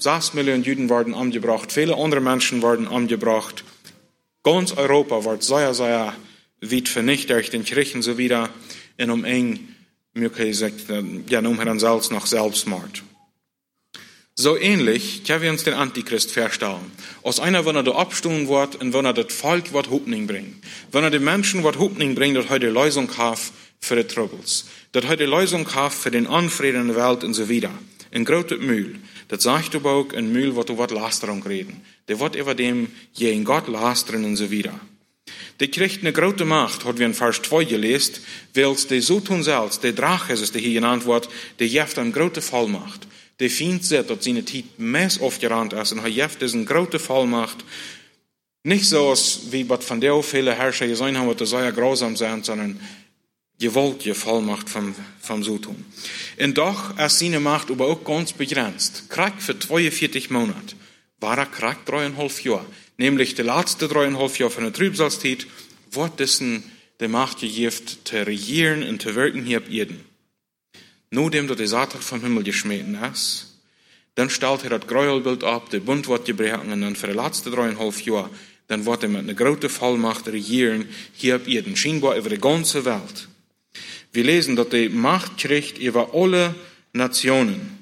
6 Millionen Juden werden umgebracht, viele andere Menschen werden umgebracht. Ganz Europa wird sehr, sehr weit vernichtet, den Kirchen so wieder, und möglicherweise, dann selbst nach Selbstmord. So ähnlich können wir uns den Antichrist vorstellen. Als einer, wenn da abstehen wird und wenn das Volk wird Hoffnung bringt. Wenn die Menschen wird Hoffnung bringt, dass heute Lösung hat für die Troubles. Dass heute Lösung hat für den Unfrieden in der Welt und so wieder. Ein großes Mühl. Das sagt aber auch ein Mühl, was über Lasterung reden. Der wird über dem je in Gott lastern und so wieder. Der kriegt eine große Macht, hat wir in Vers 2 gelesen, weil der so tun selbst, der Drache ist, der hier genannt wird, der jeft eine große Vollmacht. Der Feind sieht, dass seine Zeit meist aufgerannt ist, und er jeft diese große Vollmacht. Nicht so, als wie was von der viele Herrscher gesehen haben, dass sie ja grausam sind, sondern gewaltige Vollmacht vom so tun. Und doch ist seine Macht aber auch ganz begrenzt. Krieg für 42 Monate. War er Krieg 3,5 Jahre. Nämlich die letzte 3,5 Jahre von der Trübsalzeit, wird dessen der Macht gegeben, zu regieren und zu wirken hier auf Erden. Nachdem der Satan vom Himmel geschmeten ist, dann stellt das Gräuelbild ab, der Bund wird gebrochen, und dann für die letzten 3,5 Jahre, dann wird mit einer großen Vollmacht regieren hier auf Erden, scheinbar über die ganze Welt. Wir lesen, dass die Macht kriegt über alle Nationen.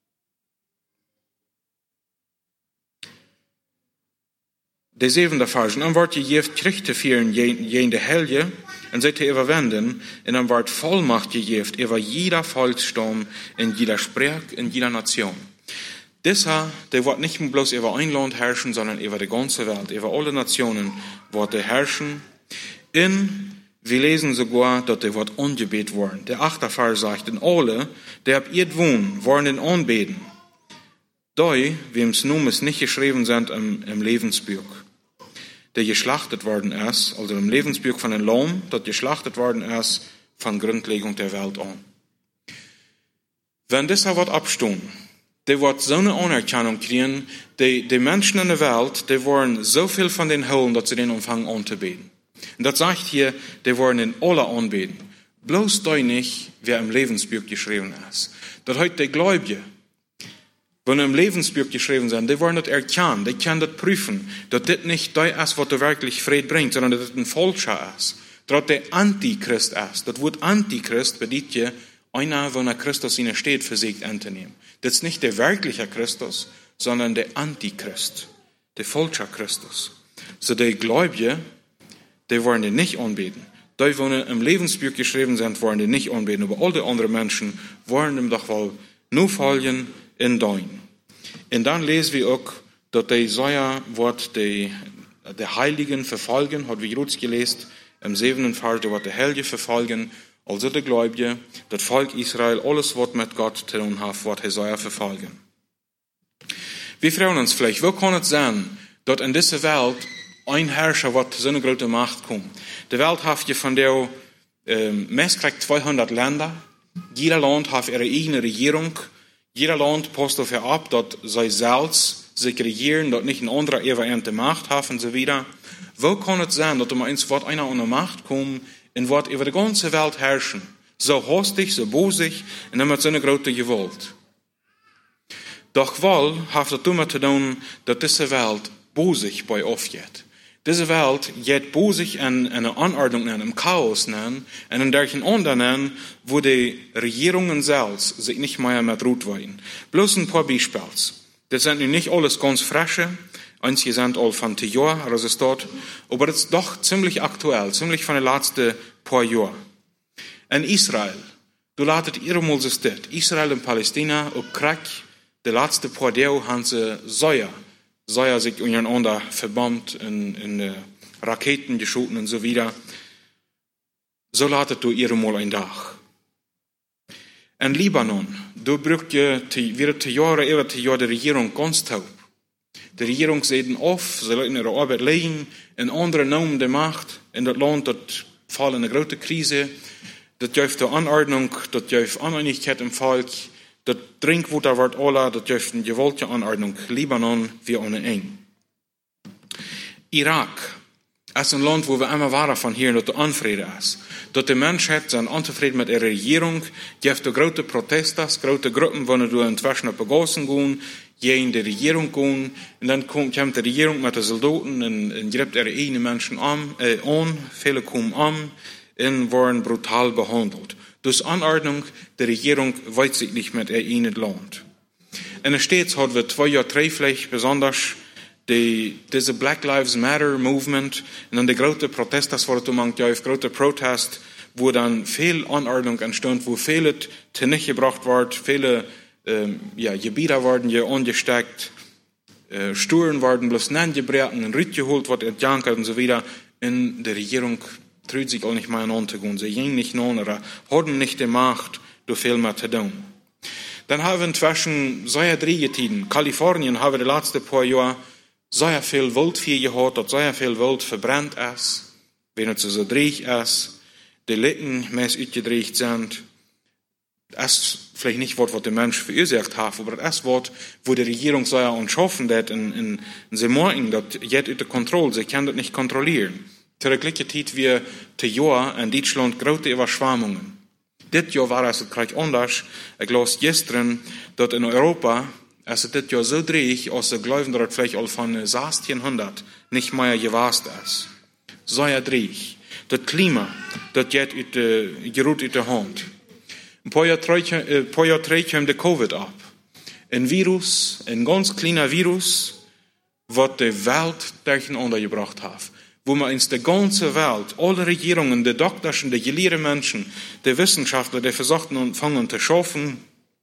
Der 7. Vers. Und dann wird gegeben, Krieg zu führen gegen die Helge, und sie zu überwinden, und dann wird Vollmacht gegeben über jeder Volksstamm, in jeder Sprache, in jeder Nation. Deshalb, der wird nicht bloß über ein Land herrschen, sondern über die ganze Welt, über alle Nationen wird er herrschen. Wir lesen sogar, dass der wird angebetet worden. Der 8. Vers sagt, und alle, die ab ihr wohnen, wollen ihn anbeten. Die, wem's Numes nicht geschrieben sind im Lebensbuch. Der geschlachtet worden ist, also im Lebensbuch von den Lamm, das geschlachtet worden ist von Grundlegung der Welt an. Wenn dieser wird abstehen, der wird so eine Anerkennung kriegen, die Menschen in der Welt, die wollen so viel von den holen, dass sie den anfangen anzubeten. Und das sagt hier, die wollen ihn alle anbeten. Bloß die nicht, wer im Lebensbuch geschrieben ist. Das heute die Gläubige, wenn im Lebensbuch geschrieben sind, die wollen das erkennen, die können das prüfen, dass das nicht das ist, was wirklich Frieden bringt, sondern dass das ein Falscher ist. Dass der Antichrist ist. Das Wort Antichrist bedeutet hier, einer, wenn der Christus in steht, für sich anzunehmen. Das ist nicht der wirkliche Christus, sondern der Antichrist, der falsche Christus. So die Gläubige, die wollen den nicht anbeten. Die, die im Lebensbuch geschrieben sind, wollen den nicht anbeten. Aber all die anderen Menschen wollen ihm doch wohl nur folgen in dein. Und dann lesen wir auch, dass der Jesaja wird die Heiligen verfolgen, hat wie Jutz gelesen, im 7. Vers, der wird die Helge verfolgen, also die Gläubige, das Volk Israel, alles, was mit Gott zu tun hat, wird Jesaja verfolgen. Wir fragen uns vielleicht, wo kann es sein, dass in dieser Welt ein Herrscher wird zu so einer großen Macht kommt? Die Welt hat ja von der Mess kriegt 200 Länder, jeder Land hat ihre eigene Regierung. Jeder Land passt dafür ab, dass sie selbst sich regieren, dass nicht ein anderer ihre Macht haben und so wieder. Wo kann es sein, dass einer an der Macht kommt und wird über die ganze Welt herrschen? So hastig, so bosig und dann mit so einer großen Gewalt. Doch wohl hat es damit zu tun, dass diese Welt bosig bei aufgeht. Diese Welt geht bosig in eine Anordnung nennen, im Chaos nennen, und in derchen anderen nennen, wo die Regierungen selbst sich nicht mehr mit Ruhe wollen. Bloß ein paar Beispiele. Das sind nicht alles ganz frische, einige sind all von 10 Jahren, also es dort, aber das ist doch ziemlich aktuell, ziemlich von den letzten paar Jahren. In Israel, du ladet ihr mal so steht, Israel und Palästina, und Krieg, die letzten paar Jahre haben sie Säuer sich untereinander verbombt, in Raketen geschoten und so wieder. So ladet du ihr mal ein Dach. In Libanon, du brauchst wieder die Jahre der Regierung ganz taub. Die Regierung sieht auf, sie lassen ihre Arbeit liegen, in anderen nehmen die Macht, in das Land, das fällt eine große Krise, das gibt die Anordnung, das gibt Uneinigkeit im Volk, das Trinkwasser wird alle, das gibt eine gewaltige Anordnung. Libanon, wir ohne eng. Irak ist ein Land, wo wir immer wahr von hier, dass der Unfrieden ist. Dass die Menschheit sind unzufrieden mit ihrer Regierung, gibt große Proteste, große Gruppen, wo du inzwischen auf die Gassen gehen, in die Regierung gehen, und dann kommt die Regierung mit den Soldaten und greift ihre eigenen Menschen an, viele kommen an und werden brutal behandelt. Durch Anordnung der Regierung weiß sich nicht mit ihnen Land. In den States haben wir 2 Jahre trefflich, besonders diese Black Lives Matter Movement, und dann der große Protest, das war große Protest, wo dann viel Anordnung entstand, wo viele zunichte gebracht wird, viele Gebiete werden hier angesteckt, Sturen werden bloß gebraten, ein Rüt geholt wird, entjankert und so weiter. In der Regierung traut sich auch nicht mehr anzugehen. Sie gehen nicht nach, oder haben nicht die Macht, da viel mehr zu tun. Dann haben wir inzwischen sehr Tiden. Kalifornien haben wir die letzten paar Jahre sehr viel Wildvieh gehabt, dass sehr viel Wild verbrannt ist, wenn es so dreig ist, die Licken meist ausgedreht sind. Das ist vielleicht nicht was der Mensch verursacht hat, aber das ist was, wo die Regierung sehr anschaffen hat, in sie morgen, das geht unter Kontrolle, sie kann das nicht kontrollieren. Zu der gleichen Zeit wie zu Jahr in Deutschland große Überschwemmungen. Dit Jahr war es gleich anders. Ich las gestern, dass in Europa, es dit Jahr so dreig, als sie glauben, dass es vielleicht all von 1600 nicht mehr gewast ist. Sehr dreig. Das Klima, das geht gerut aus der Hand. Ein paar Jahre trägt der Covid ab. Ein Virus, ein ganz kleiner Virus, was die Welt durcheinander gebracht hat. Wo man in der ganzen Welt, alle Regierungen, die Doktors, die gelehrten Menschen, die Wissenschaftler, die versuchten und fangen zu schaffen,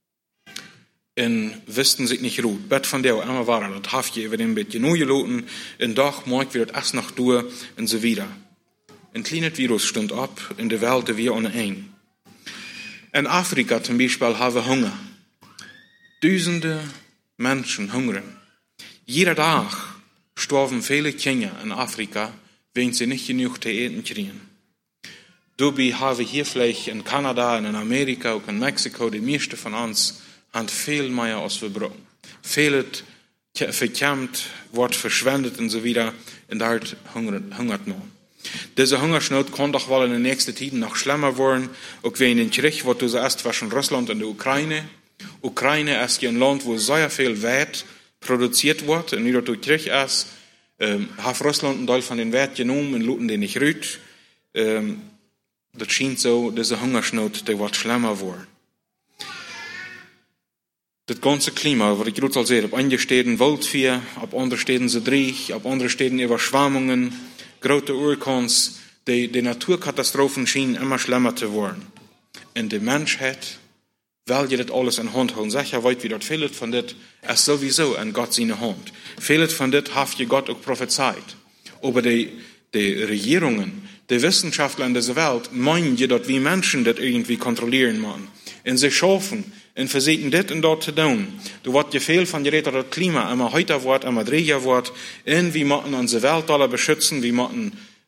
und wussten sich nicht ruht. Bet von der einmal war, das haft je über den Bett genug geloten, und doch mag wir das erst noch durch, und so wieder. Ein kleines Virus stund ab in der Welt, die wir ohne eng. In Afrika zum Beispiel haben wir Hunger. Tausende Menschen hungern. Jeder Tag sterben viele Kinder in Afrika, wenn sie nicht genug zu essen kriegen. Dabei haben wir hier vielleicht in Kanada und in Amerika und in Mexiko, die meisten von uns, haben viel mehr als wir brauchen. Viel verkämmt, wird verschwendet und so wieder, und da hungert man. Diese Hungersnot kann doch wohl in den nächsten Tiden noch schlimmer werden, auch wenn in den Krieg, wo du sagst, zwischen Russland und der Ukraine. Ukraine ist ein Land, wo sehr viel Wert produziert wird, und wie der Krieg ist, hat Russland einen Teil von den Wert genommen und luten den nicht rüt. Das scheint so, diese Hungersnot, die wird schlimmer werden. Das ganze Klima, was ich gerade al sehe, auf einigen Städten Wildvieh, auf anderen Städten so dreig, auf anderen Städten Überschwemmungen, große Urkans, die Naturkatastrophen scheinen immer schlimmer zu werden. Und die Menschheit, weil ihr das alles in Hand holen, sicher weit wie das vieles von das ist sowieso in Gott seine Hand. Vieles von das hat ihr Gott auch prophezeit. Aber die Regierungen, die Wissenschaftler in dieser Welt, meinen je, dass wir Menschen das irgendwie kontrollieren müssen. Und sie schaffen, und versuchen das und dort zu tun. Du wird viel von dir, das Klima immer heute wird, immer dreiger wird. Und wir müssen unsere Welt alle beschützen, wir müssen,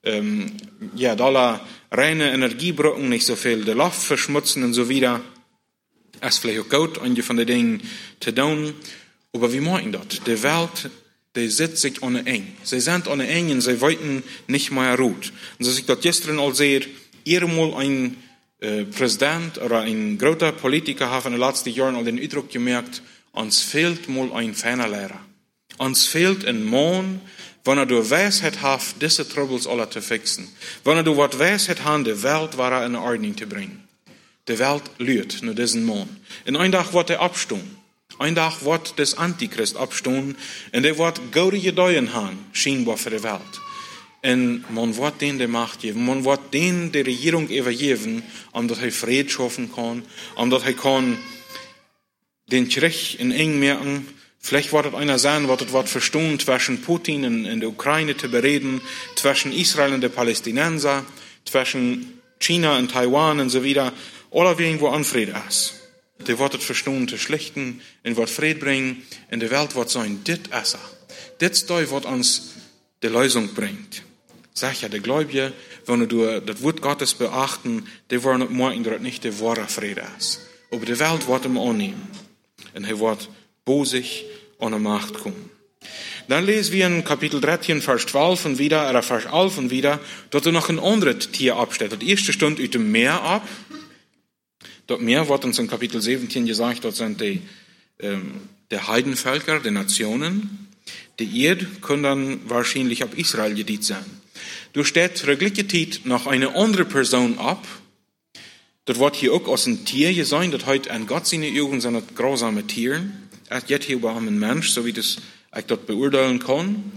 reine Energiebrücken, nicht so viel die Luft verschmutzen und so wieder. Es ist vielleicht auch gut, einige von den Dingen zu tun. Aber wie machen das? Die Welt, die sitzt sich ohne eng. Sie sind ohne eng und sie wollten nicht mehr ruht. Und so ich das gestern all sehe, mal ein Präsident oder ein großer Politiker hat in den letzten Jahren den Eindruck gemerkt, uns fehlt mal ein feiner Lehrer. Uns fehlt ein Mann, wenn du Weisheit hast, diese Troubles alle zu fixen. Wenn du was Weisheit hast, die Welt war in Ordnung zu bringen. Die Welt lügt nur diesen Mann. Und ein Tag wird er abstehen. Ein Tag wird das Antichrist abstehen. Und er wird gute Gedeihen haben, scheinbar für die Welt. Und man wird denen die Macht geben, man wird denen die Regierung übergeben, damit er Frieden schaffen kann, damit er kann den Krieg in eng merken. Vielleicht wird es einer sein, was es wird verstehen, zwischen Putin und der Ukraine zu bereden, zwischen Israel und den Palästinenser, zwischen China und Taiwan und so weiter. Oder wie irgendwo Unfrieden ist. Die wird es verstehen, zu schlichten, und wird Frieden bringen, und die Welt wird sein, dit ist er. Dit wird uns die Lösung bringt. Sag ja, der Gläubige, wenn du das Wort Gottes beachten, die wollen morgen, dass nicht der wahre Friede ist. Aber die Welt wird ihm annehmen. Und er wird bosig an der Macht kommen. Dann lesen wir in Kapitel 13, Vers 12 und wieder, oder Vers 11 und wieder, dass er noch ein anderes Tier abstellt. Das erste stund aus dem Meer ab. Das Meer wird uns in Kapitel 17 gesagt, dort sind die der Heidenvölker, der Nationen. Die Erde kann dann wahrscheinlich auf Israel gediet sein. Du steht für eine gleiche Zeit noch eine andere Person ab. Das wird hier auch aus einem Tier sein, das heute an Gott seine Augen sind grausame Tieren. Es geht hier über einen Mensch, so wie das ich dort beurteilen kann.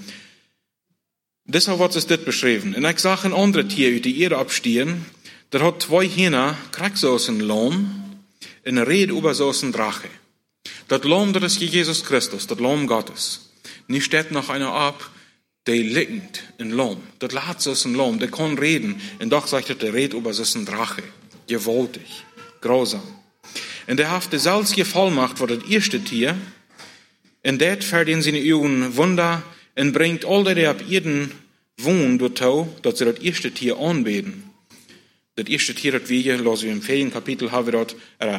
Deshalb wird es das beschrieben. Und ich sage ein anderes Tier, die die Erde abstehen, das hat 2 Hähne, kriegt so ein Lamm, eine Rede über so ein Drache. Das Lamm, das ist Jesus Christus, das Lamm Gottes. Nicht steht noch einer ab, der liegt in Lamm. Das lädt so ein Lamm, der kann reden. Und doch sagt er, der redet über so ein Drache. Gewaltig, grausam. Und der hat die selbst Vollmacht für das erste Tier. Und das fährt in seine Augen Wunder und bringt all die ab Erden wohnen dazu, dass sie das erste Tier anbeten. Das erste Tier, das wir hier, lassen wir im Ferienkapitel, haben wir dort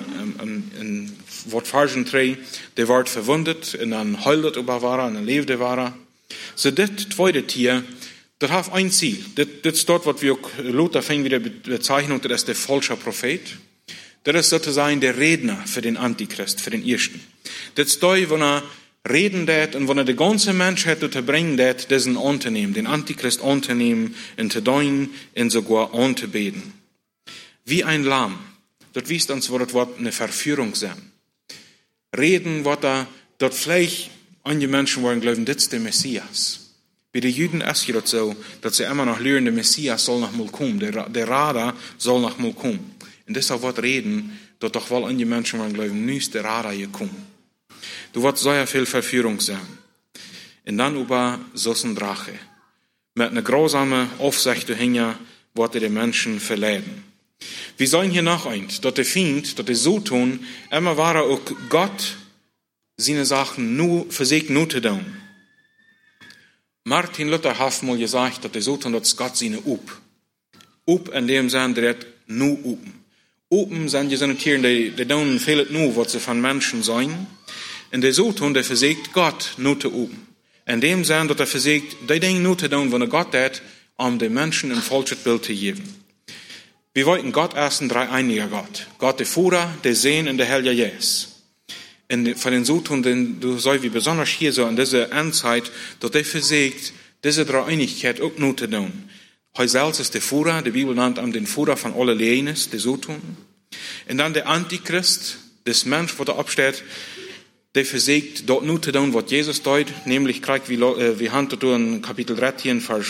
ein Wort falschen Dreh, der wird verwundet und dann heult über war, und dann lebt war. So das zweite Tier, das hat ein Ziel. Das ist dort, was wir Luther fängt wieder bezeichnen, das ist der falsche Prophet. Das ist sozusagen der Redner für den Antichrist, für den ersten. Das ist da, wo er reden dat und wenn die ganze Menschheit zu bringen dat, diesen anzunehmen, den Antichrist anzunehmen, und zu deuten, und sogar anzubeten. Wie ein Lamm. Das wisst uns, wo das Wort eine Verführung sein. Reden, was da, dort vielleicht einige Menschen wollen glauben, das ist der Messias. Bei den Juden ist es so, dass sie immer noch lernen, der Messias soll noch mal kommen, der Radar soll noch mal kommen. Und deshalb wird reden, dass doch wohl einige Menschen wollen glauben, nu ist der Radar gekommen. Du wird sehr viel Verführung sein. Und dann über so ein Drache. Mit einer grausamen Aufsicht dahinter wird die Menschen verleiten. Wir sollen hier noch eins, dass der Feind, dass der Satan, immer war auch Gott, seine Sachen nur für sich nur zu tun. Martin Luther hat mal gesagt, dass der Satan, das Gott seine Up in dem Sinn, der hat nur Upen. Upen sind ja so Tiere, die tun viel nur, was sie von Menschen sein. Und der Satan, der versucht Gott nur zu üben. In dem Sinn, dass er versucht, die Dinge nur zu tun, wenn er Gott hat, um den Menschen ein falsches Bild zu geben. Wir wollten Gott erst ein dreieiniger Gott. Gott der Vater, der Sohn und der Heilige Geist. Und von den Satan, du sollst wie besonders hier so in dieser Endzeit, dass er versucht, diese Dreieinigkeit auch nur zu tun. Heute selbst ist der Vater, die Bibel nennt ihn den Vater von allen Leines, der Satan. Und dann der Antichrist, das Mensch, wo der absteht, der versucht, dort nur zu tun, was Jesus tut, nämlich kriegt, wie Hand in Kapitel 13, Vers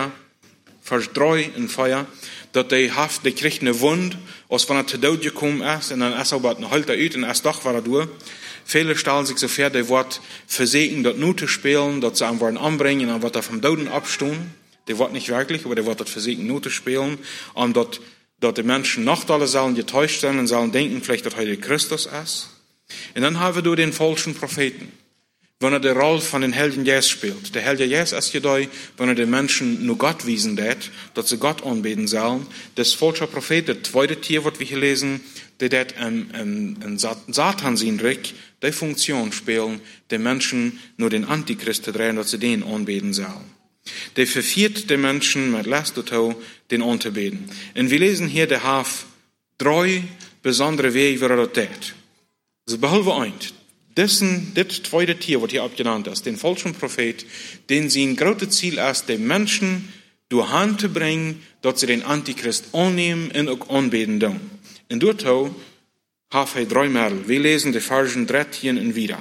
3 in Feuer, dass der kriegt eine Wunde, als wenn er zu Tod gekommen ist, und dann ist er aber halt er und erst doch war er durch. Viele stellen sich so vor, der wird versuchen, dort nur zu spielen, dass sie ihn wollen anbringen, und dann wird er vom Toten abstehen. Der wird nicht wirklich, aber der wird dort versuchen, nur zu spielen, und dort die Menschen noch alle sollen getäuscht sein und sollen denken, vielleicht, dass heute Christus ist. Und dann haben wir den falschen Propheten, wenn er die Rolle von den Helden Jesus spielt. Der Held Jesus ist ja da, wenn er den Menschen nur Gott wiesen hat, dass sie Gott anbeten sollen. Das falsche Prophet, das zweite Tier, was wir hier lesen, der hat ein Satan sein Rick, die Funktion spielen, den Menschen nur den Antichrist zu drehen, dass sie den anbeten sollen. Der verführt den Menschen mit Last und Tau, den anzubeten. Und wir lesen hier, der hat 3 besondere Wege, wie er das tät. Also behalten wir eins. Das zweite Tier, was hier abgenannt ist, den falschen Prophet, den sein großes Ziel ist, den Menschen durch Hand zu bringen, dass sie den Antichrist annehmen und auch anbeten tun. Und dort hat er 3 Mädel. Wir lesen die Versen 13 und wieder.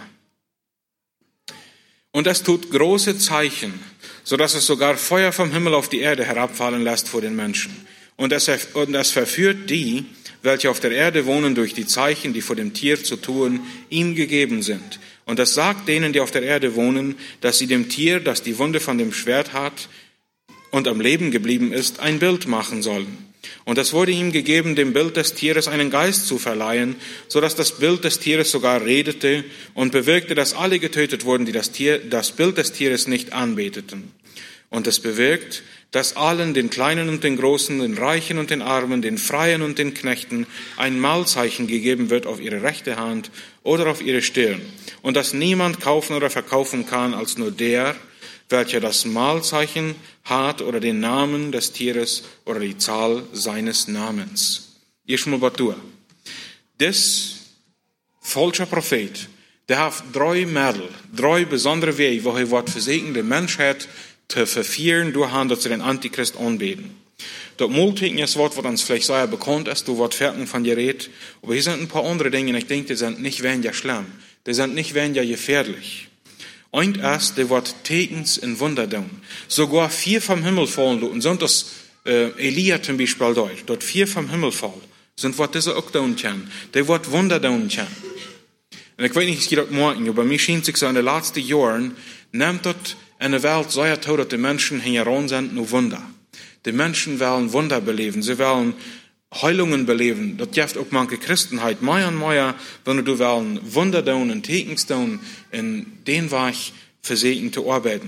Und es tut große Zeichen, sodass es sogar Feuer vom Himmel auf die Erde herabfallen lässt vor den Menschen. Und es verführt die, welche auf der Erde wohnen, durch die Zeichen, die vor dem Tier zu tun, ihm gegeben sind. Und es sagt denen, die auf der Erde wohnen, dass sie dem Tier, das die Wunde von dem Schwert hat und am Leben geblieben ist, ein Bild machen sollen. Und es wurde ihm gegeben, dem Bild des Tieres einen Geist zu verleihen, so dass das Bild des Tieres sogar redete und bewirkte, dass alle getötet wurden, die das Bild des Tieres nicht anbeteten. Und es bewirkt, dass allen, den Kleinen und den Großen, den Reichen und den Armen, den Freien und den Knechten, ein Mahlzeichen gegeben wird auf ihre rechte Hand oder auf ihre Stirn. Und dass niemand kaufen oder verkaufen kann, als nur der, welcher das Mahlzeichen hat oder den Namen des Tieres oder die Zahl seines Namens. Yeshmubatua. Das falsche Prophet, Der hat 3 Mittel, 3 besondere Wege, wo er wird versuchen, die Menschheit zu verführen, durch dass sie den Antichrist anbeten. Das Multigen ist was uns vielleicht sehr bekannt ist, du wird fertig von dir redet. Aber hier sind ein paar andere Dinge, und ich denke, die sind nicht weniger schlimm. Die sind nicht weniger gefährlich. Und erst, die wird Tekens und Wunder tun. Sogar 4 vom Himmel fallen, und so das Elia zum Beispiel dort 4 vom Himmel fallen, sind was diese auch tun können. Die wird Wunder tun können. Und ich weiß nicht, es geht morgen, aber mir scheint sich so in den letzten Jahren, nimmt dort eine Welt so toll, dass die Menschen heran sind, nur Wunder. Die Menschen wollen Wunder beleben, sie wollen Heilungen beleben. Das gibt auch manche Christenheit. Mehr und mehr, wenn du wollen Wunder tun und Tekens tun, in den Weg versehen zu arbeiten.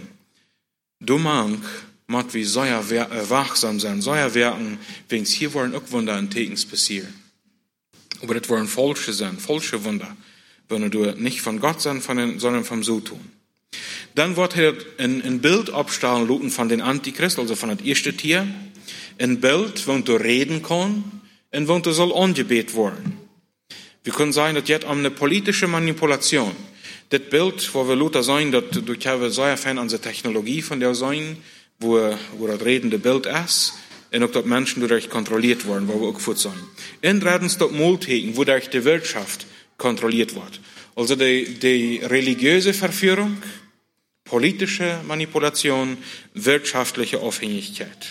Du manch, mat wie sehr wachsam sein, sehr wirken, wegen hier wollen auch Wunder und Tekens passieren. Aber das wollen falsche sein, falsche Wunder, wenn du nicht von Gott sein, sondern vom Zutun. Dann wird er ein Bild abstellen lassen von den Antichrist, also von das erste Tier. Ein Bild, wo du reden kann und wo du soll angebetet werden. Wir können sagen, das jetzt eine politische Manipulation. Das Bild, wo wir Luther sagen, dass du sehr Fan an der Technologie von der sein, wo das redende Bild ist, und auch dort Menschen dadurch kontrolliert werden, wo wir auch gut sein. Und reden dort Multigen, wo durch die Wirtschaft kontrolliert wird. Also die religiöse Verführung, politische Manipulation, wirtschaftliche Abhängigkeit.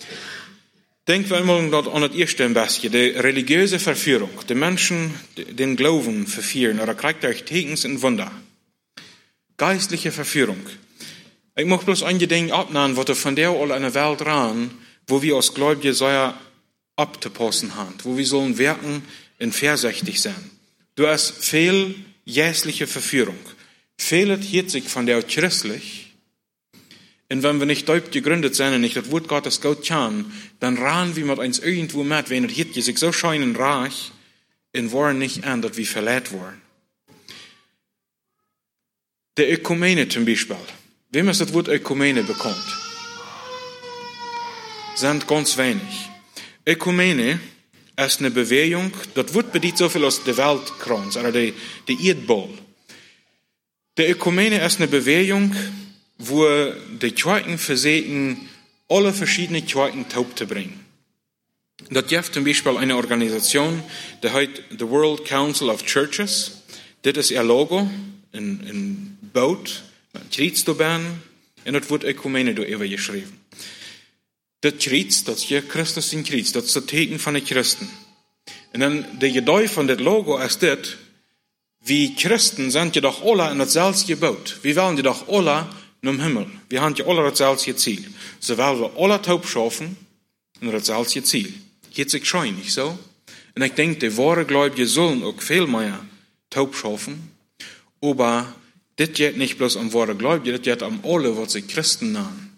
Denken wir einmal an das erste ein bisschen, die religiöse Verführung, die Menschen den Glauben verführen, oder kriegt euch Tekens und Wunder. Geistliche Verführung. Ich möchte bloß einige Dinge abnehmen, was von der all eine Welt ran, wo wir als Gläubige sehr abzupassen haben, wo wir sollen wirken und vorsichtig sein. Du hast viel jährliche Verführung. Fehlt hielt sich von der christlich. Und wenn wir nicht deut gegründet sind und nicht das Wort Gottes Gott kann, dann ran wir mit uns irgendwo mit, wenn es hielt sich so scheinen reich, und waren nicht an, dass wir verletzt waren. Der Ökumene zum Beispiel. Wem es das Wort Ökumene bekommt, sind ganz wenig. Ökumene ist eine Bewegung, das Wort bedient so viel als der Weltkranz, oder der Erdball. Der Ökumene ist eine Bewegung, wo die Kirchen versuchen, alle verschiedenen Kirchen taub zu bringen. Das gibt zum Beispiel eine Organisation, die heißt The World Council of Churches. Das ist ihr Logo, ein Boot, ein Kreuz dabei, und das wird Ökumene da geschrieben. Das Kreuz, das hier Christus in Kreuz, das ist das Teken von den Christen. Und dann der Idee von dem Logo ist das, wie Christen sind jedoch alle in dasselbe Boot. Wir wollen jedoch alle im Himmel. Wir haben ja alle dasselbe Ziel. So wollen wir alle taub schaffen in dasselbe Ziel. Geht sich schon nicht so? Und ich denke, die wahre Gläubige sollen auch viel mehr taub schaffen. Aber das geht nicht bloß am wahre Gläubige, das geht am alle, was sie Christen nennen.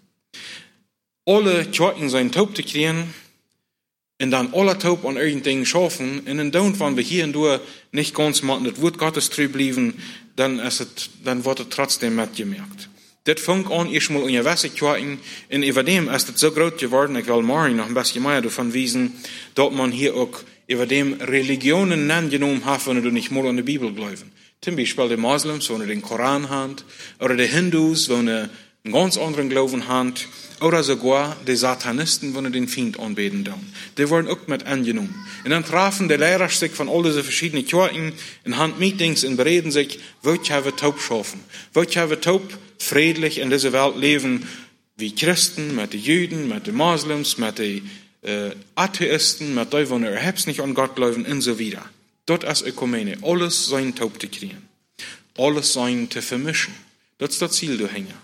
Alle Kirchen sind taub zu kriegen, und dann alle taub an irgendein schaffen, und dann, wenn wir hier und da nicht ganz machen, das Wort Gottes treu bleiben, dann wird es trotzdem mitgemerkt. Das fängt an, erstmal in gewisse Kirchen, und über dem ist es so groß geworden, ich will morgen noch ein bisschen mehr davon wiesen, dass man hier auch über dem Religionen genommen hat, wenn du nicht mal an die Bibel glauben. Zum Beispiel die Moslems, wenn du den Koran haben, oder die Hindus, wenn du einen ganz anderen Glauben haben, oder sogar die Satanisten, wenn sie den Feind anbeten tun. Die wurden auch mit angenommen. Und dann trafen die Lehrer sich von all diesen verschiedenen Kirchen in Handmeetings und bereden sich, wollt ihr taub schaffen? Wollt ihr taub friedlich in dieser Welt leben, wie Christen, mit den Juden, mit den Moslems, mit den Atheisten, mit denen, die überhaupt nicht an Gott glauben, und so weiter. Dort ist Ökumene. Alles sein taub zu kriegen. Alles sein zu vermischen. Das ist das Ziel dahinter.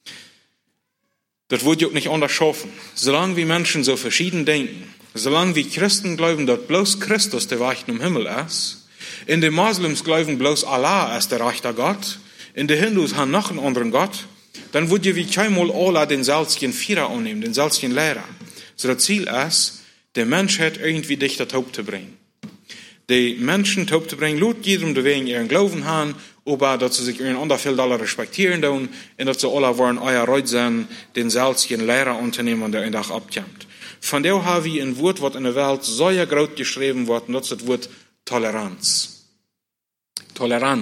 Das wird ja auch nicht anders schaffen. Solange wir Menschen so verschieden denken, solange wir Christen glauben, dass bloß Christus der Weg im Himmel ist, in den Moslems glauben bloß Allah ist der rechte Gott, in den Hindus haben noch einen anderen Gott, dann wird ja wie keinmal Allah den selbstigen Führer annehmen, den selbstigen Lehrer. So das Ziel ist, der Menschheit irgendwie dichter taub zu bringen. Die Menschen taub zu bringen, laut jedem, wegen ihren Glauben haben, aber dass sie sich einander viel doller respektieren tun, und dass sie alle wollen, euer Reut sein, den selbstigen Lehrer unternehmen, der einen Tag abkommt. Von der haben wir ein Wort, was in der Welt so groß geschrieben wird, und das ist das Wort Toleranz. Tolerant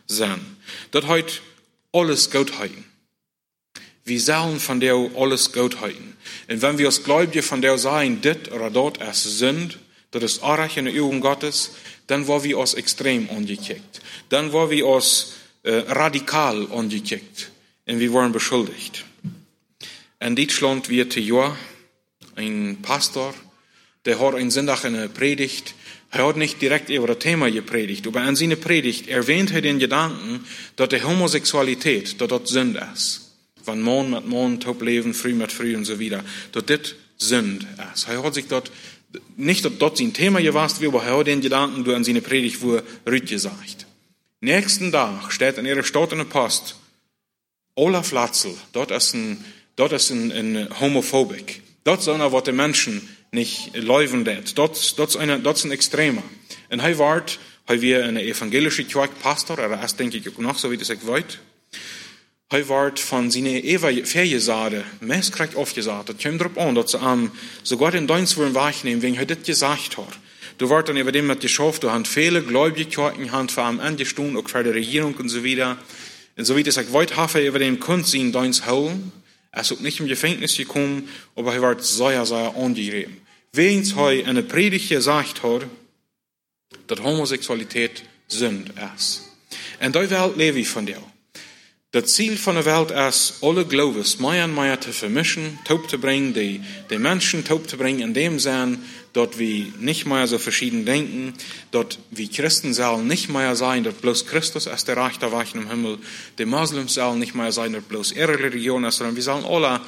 sein. Das heute alles gut halten. Wir sollen von der alles gut halten. Und wenn wir als Gläubige von der sagen, dit oder dort es sind, das ist Arach in den Augen Gottes, dann war wir uns extrem angekickt. Dann war wir uns radikal angekickt. Und wir waren beschuldigt. In Deutschland wird ein Pastor, der hat einen Sonntag in einer Predigt, er hat nicht direkt über das Thema gepredigt, aber in seiner Predigt erwähnt er den Gedanken, dass die Homosexualität, dass das Sünde ist. Von Mann mit Mann, Top leben, früh mit früh und so weiter. Dass das Sünde ist. Er hat sich dort, nicht dass das sein Thema gewasst wird, aber er hat den Gedanken durch in seiner Predigt wo Rüd gesagt. Nächsten Tag steht in ihrer Stadt in der Post, Olaf Latzel, dort ist ein Homophobik. Dort ist einer, was die Menschen nicht leuven det. Dort ist ein Extremer. Und er war ein evangelischer Pastor, er ist, denke ich, noch so wie das ich weiß. Er war von seiner Fernsehsade meist aufgesagt. Das kommt darauf an, dass sie sogar den Dienst wollen wahrnehmen, wenn er das gesagt hat. Du warst dann über dem mit geschafft, du hast viele Gläubige in Hand für am Ende Stunden, auch für die Regierung und so weiter. Und so wie das ich weiß, habe über den Kunst seinen Dienst holen. Er ist auch nicht im Gefängnis gekommen, aber er war sehr, sehr angegriffen. Wenn er in einer Predigt gesagt hat, dass Homosexualität Sünde ist. Und die Welt lebe ich von der. Das Ziel von der Welt ist, alle Glaubens mehr und mehr zu vermischen, taub zu bringen, die Menschen taub zu bringen, in dem Sinn, dass wir nicht mehr so verschieden denken, dass wir Christen sollen nicht mehr sein, dass bloß Christus ist der Reich der Weichen im Himmel, die Moslems sollen nicht mehr sein, dass bloß ihre Religion ist, sondern wir sollen alle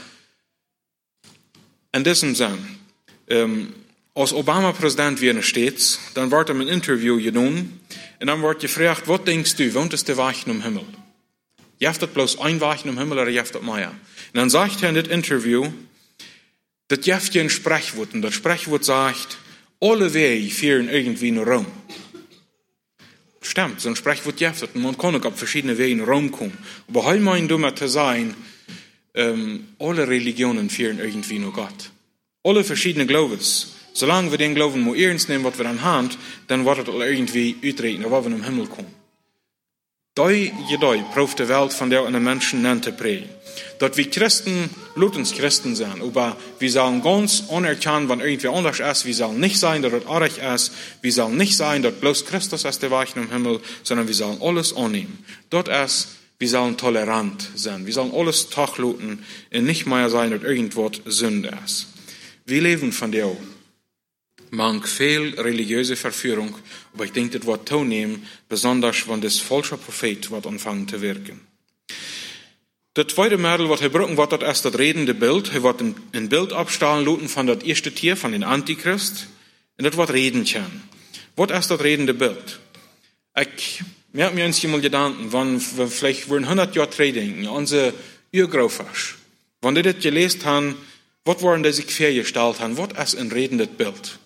in diesem Sinn, als Obama Präsident werden stets, dann wird ihm ein Interview genommen, und dann wird gefragt, was denkst du, wohnt es der Weichen im Himmel? Jeft das bloß ein Weichen im Himmel oder jeft das mehr? Und dann sagt er in das Interview, das jeft ein Sprechwort. Und das Sprechwort sagt, alle Wege führen irgendwie nach Rom. Stimmt, so ein Sprechwort jeft das. Und man kann auch auf verschiedene Wege nach Rom kommen. Aber heute meint du zu sein, alle Religionen führen irgendwie nach Gott. Alle verschiedene Glaubens. Solange wir den Glauben nur ernst nehmen, was wir dann haben, dann wird es irgendwie uitreden, wo wir im Himmel kommen. Jedoi prooft de Welt von der einen Menschen nennt te predigen. Dat wir Christen, Lutens Christen sind, aber wir sollen ganz unerkannt, wenn irgendwie anders ist, wir sollen nicht sein, dass das arg ist, wir sollen nicht sein, dass bloß Christus ist der Weichen im Himmel, sondern wir sollen alles annehmen. Dort ist, wir sollen tolerant sein, wir sollen alles tachluten und nicht mehr sein, dass irgendwas Sünde ist. Wir leben von der mank viel religiöse Verführung, aber ich denke, das wird tonehmen, besonders wenn das falsche Prophet wird anfangen zu wirken. Das zweite Mädel, was er brücken wird, das ist das redende Bild. Er wird ein Bild abstahlen lassen von das erste Tier, von den Antichrist, und das wird reden können. Was ist das redende Bild? Ich habe mir uns mal Gedanken, wenn vielleicht wollen 100 Jahre denken, unsere Urgroßväter, wenn die das gelesen haben, was waren die sich vorgestellt haben, was ist ein redendes Bild?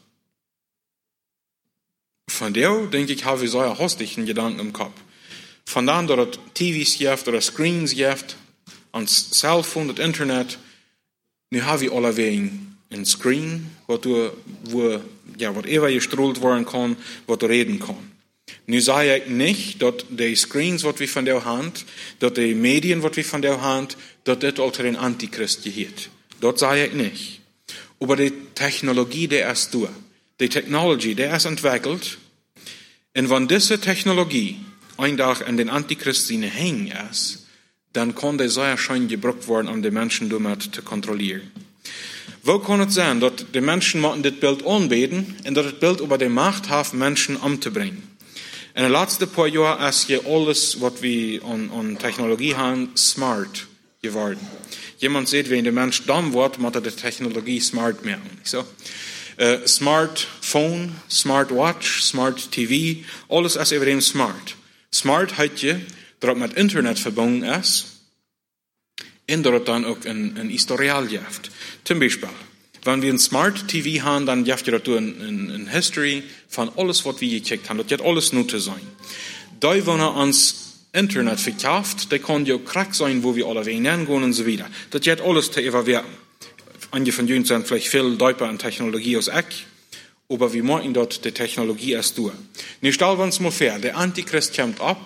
Von der, denke ich, habe ich so einen hostigen Gedanken im Kopf. Von da, dass es TVs gibt oder Screens gibt, ans Cellphone, das Internet, nu habe ich alle wegen ein Screen, wo immer gestrahlt werden kann, was du reden kann. Nu sage ich nicht, dass die Screens, was wir von der Hand, dass die Medien, was wir von der Hand, dass das unter den Antichrist gehört. Das sage ich nicht. Aber die Technologie, die ist durch. Die Technologie, die ist entwickelt. Und wenn diese Technologie ein Tag an den Antichrist seine hängen ist, dann kann der sehr schön gebraucht werden, um die Menschen damit zu kontrollieren. Wo kann es sein, dass die Menschen das Bild anbeten und dass das Bild über die Macht hat, Menschen umzubringen? In den letzten paar Jahren ist hier alles, was wir an Technologie haben, smart geworden. Jemand sieht, wenn der Mensch dumm wird, muss er die Technologie smart machen. So. Smartphone, Smartwatch, Smart TV, alles ist über dem smart. Smart heißt ja, dass mit Internet verbunden ist und dass dann auch ein Historial gibt. Zum Beispiel, wenn wir ein Smart TV haben, dann gibt es eine History von alles, was wir gekriegt haben. Das wird alles nur zu sein. Da, wenn ans Internet verkauft, da kann ja Crack sein, wo wir alle gehen und so weiter. Das wird alles zu evaluieren. Einige von Ihnen sind vielleicht viel tiefer in Technologie als ich, aber wir machen dort die Technologie erst durch. Nun stellen wir uns mal vor, der Antichrist kommt ab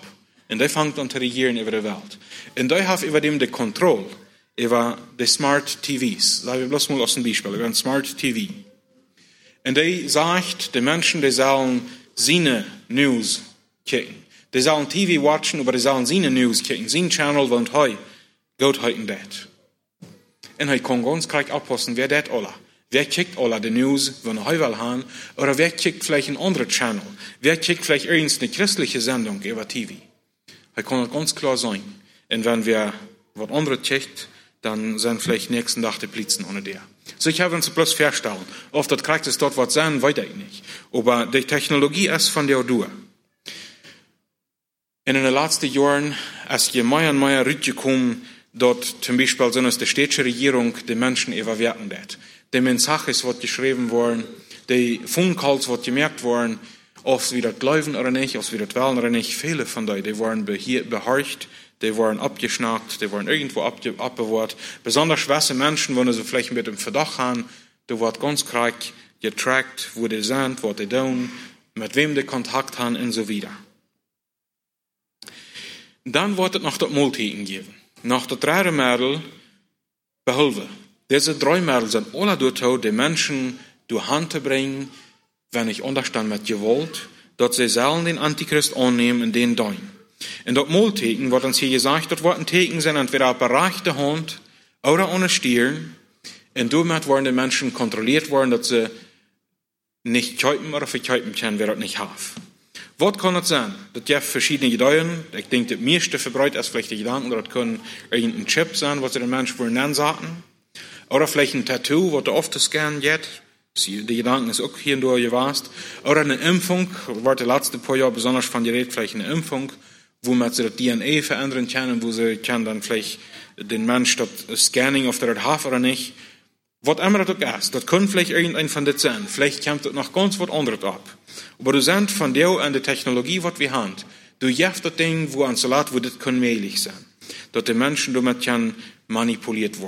Und die fangen an zu regieren über die Welt. Und die haben über dem die Kontrolle über die Smart TVs. Sagen wir bloß mal aus dem Beispiel, über ein Smart TV. Und die sagt, die Menschen, die sollen seine News kicken. Die sollen TV watchen, aber die sollen seine News kicken. Sein Channel, und heute geht heute das. Und heute kann ganz gleich abpassen, wer das alle. Wer kickt alle die News, wenn er will haben, oder wer kickt vielleicht einen anderen Channel. Wer kickt vielleicht irgendeine christliche Sendung über TV. Das kann das ganz klar sein. Und wenn wir was anderes kickt, dann sind vielleicht nächsten Tag die Blitzen ohne der. So, ich habe uns bloß feststellen. Oft das kriegt es dort was sein, weiß ich nicht. Aber die Technologie ist von der durch. In den letzten Jahren, als je mehr und mehr rübergekommen, dort zum Beispiel sind es die städtische Regierung die Menschen evaluieren wird. Die Mensages, was geschrieben worden, die Phone Calls, was gemerkt worden, ob sie wieder glauben oder nicht, ob sie wieder wählen oder nicht, viele von denen, die waren behorcht, die waren abgeschnappt, die waren irgendwo abbewahrt. Besonders schwache Menschen, wenn sie vielleicht mit dem Verdacht haben, da wird ganz klar getrackt, wo die sind, was die tun, mit wem die Kontakt haben und so weiter. Dann wird es noch das Multieten geben. Nach der 3. Mädel behelfen. Diese 3 Mädel sind alle dazu, die Menschen durch Hand zu bringen, wenn ich unterstand mit Gewalt, dass sie sollen den Antichrist annehmen und den deuen. In dort Multieten wird uns hier gesagt, dort werden Theken sein, entweder auf bereichte Hand oder ohne Stirn. Und damit werden die Menschen kontrolliert worden, dass sie nicht käupen oder verkäupen können, wer das nicht hat. Was kann das sein? Das gibt verschiedene Gedanken. Ich denke, das meiste verbreitet ist vielleicht die Gedanken, das können irgendein Chip sein, was sie den Menschen wohl nennen sollten. Oder vielleicht ein Tattoo, was du oft scannen geht. Die Gedanken ist auch hier und da gewasst. Oder eine Impfung, war die letzten paar Jahre besonders von Gerät, vielleicht eine Impfung, wo man sie das DNA verändern kann, wo sie kann dann vielleicht den Mensch das Scanning auf der Art haben oder nicht. Was immer das ist, das kann vielleicht irgendein von das sein. Vielleicht kommt das noch ganz was anderes ab. Aber du sind von der an der Technologie, was wir haben, du jährst das Ding, wo an Salat, wo das kann möglich sein. Dass die Menschen damit kann manipuliert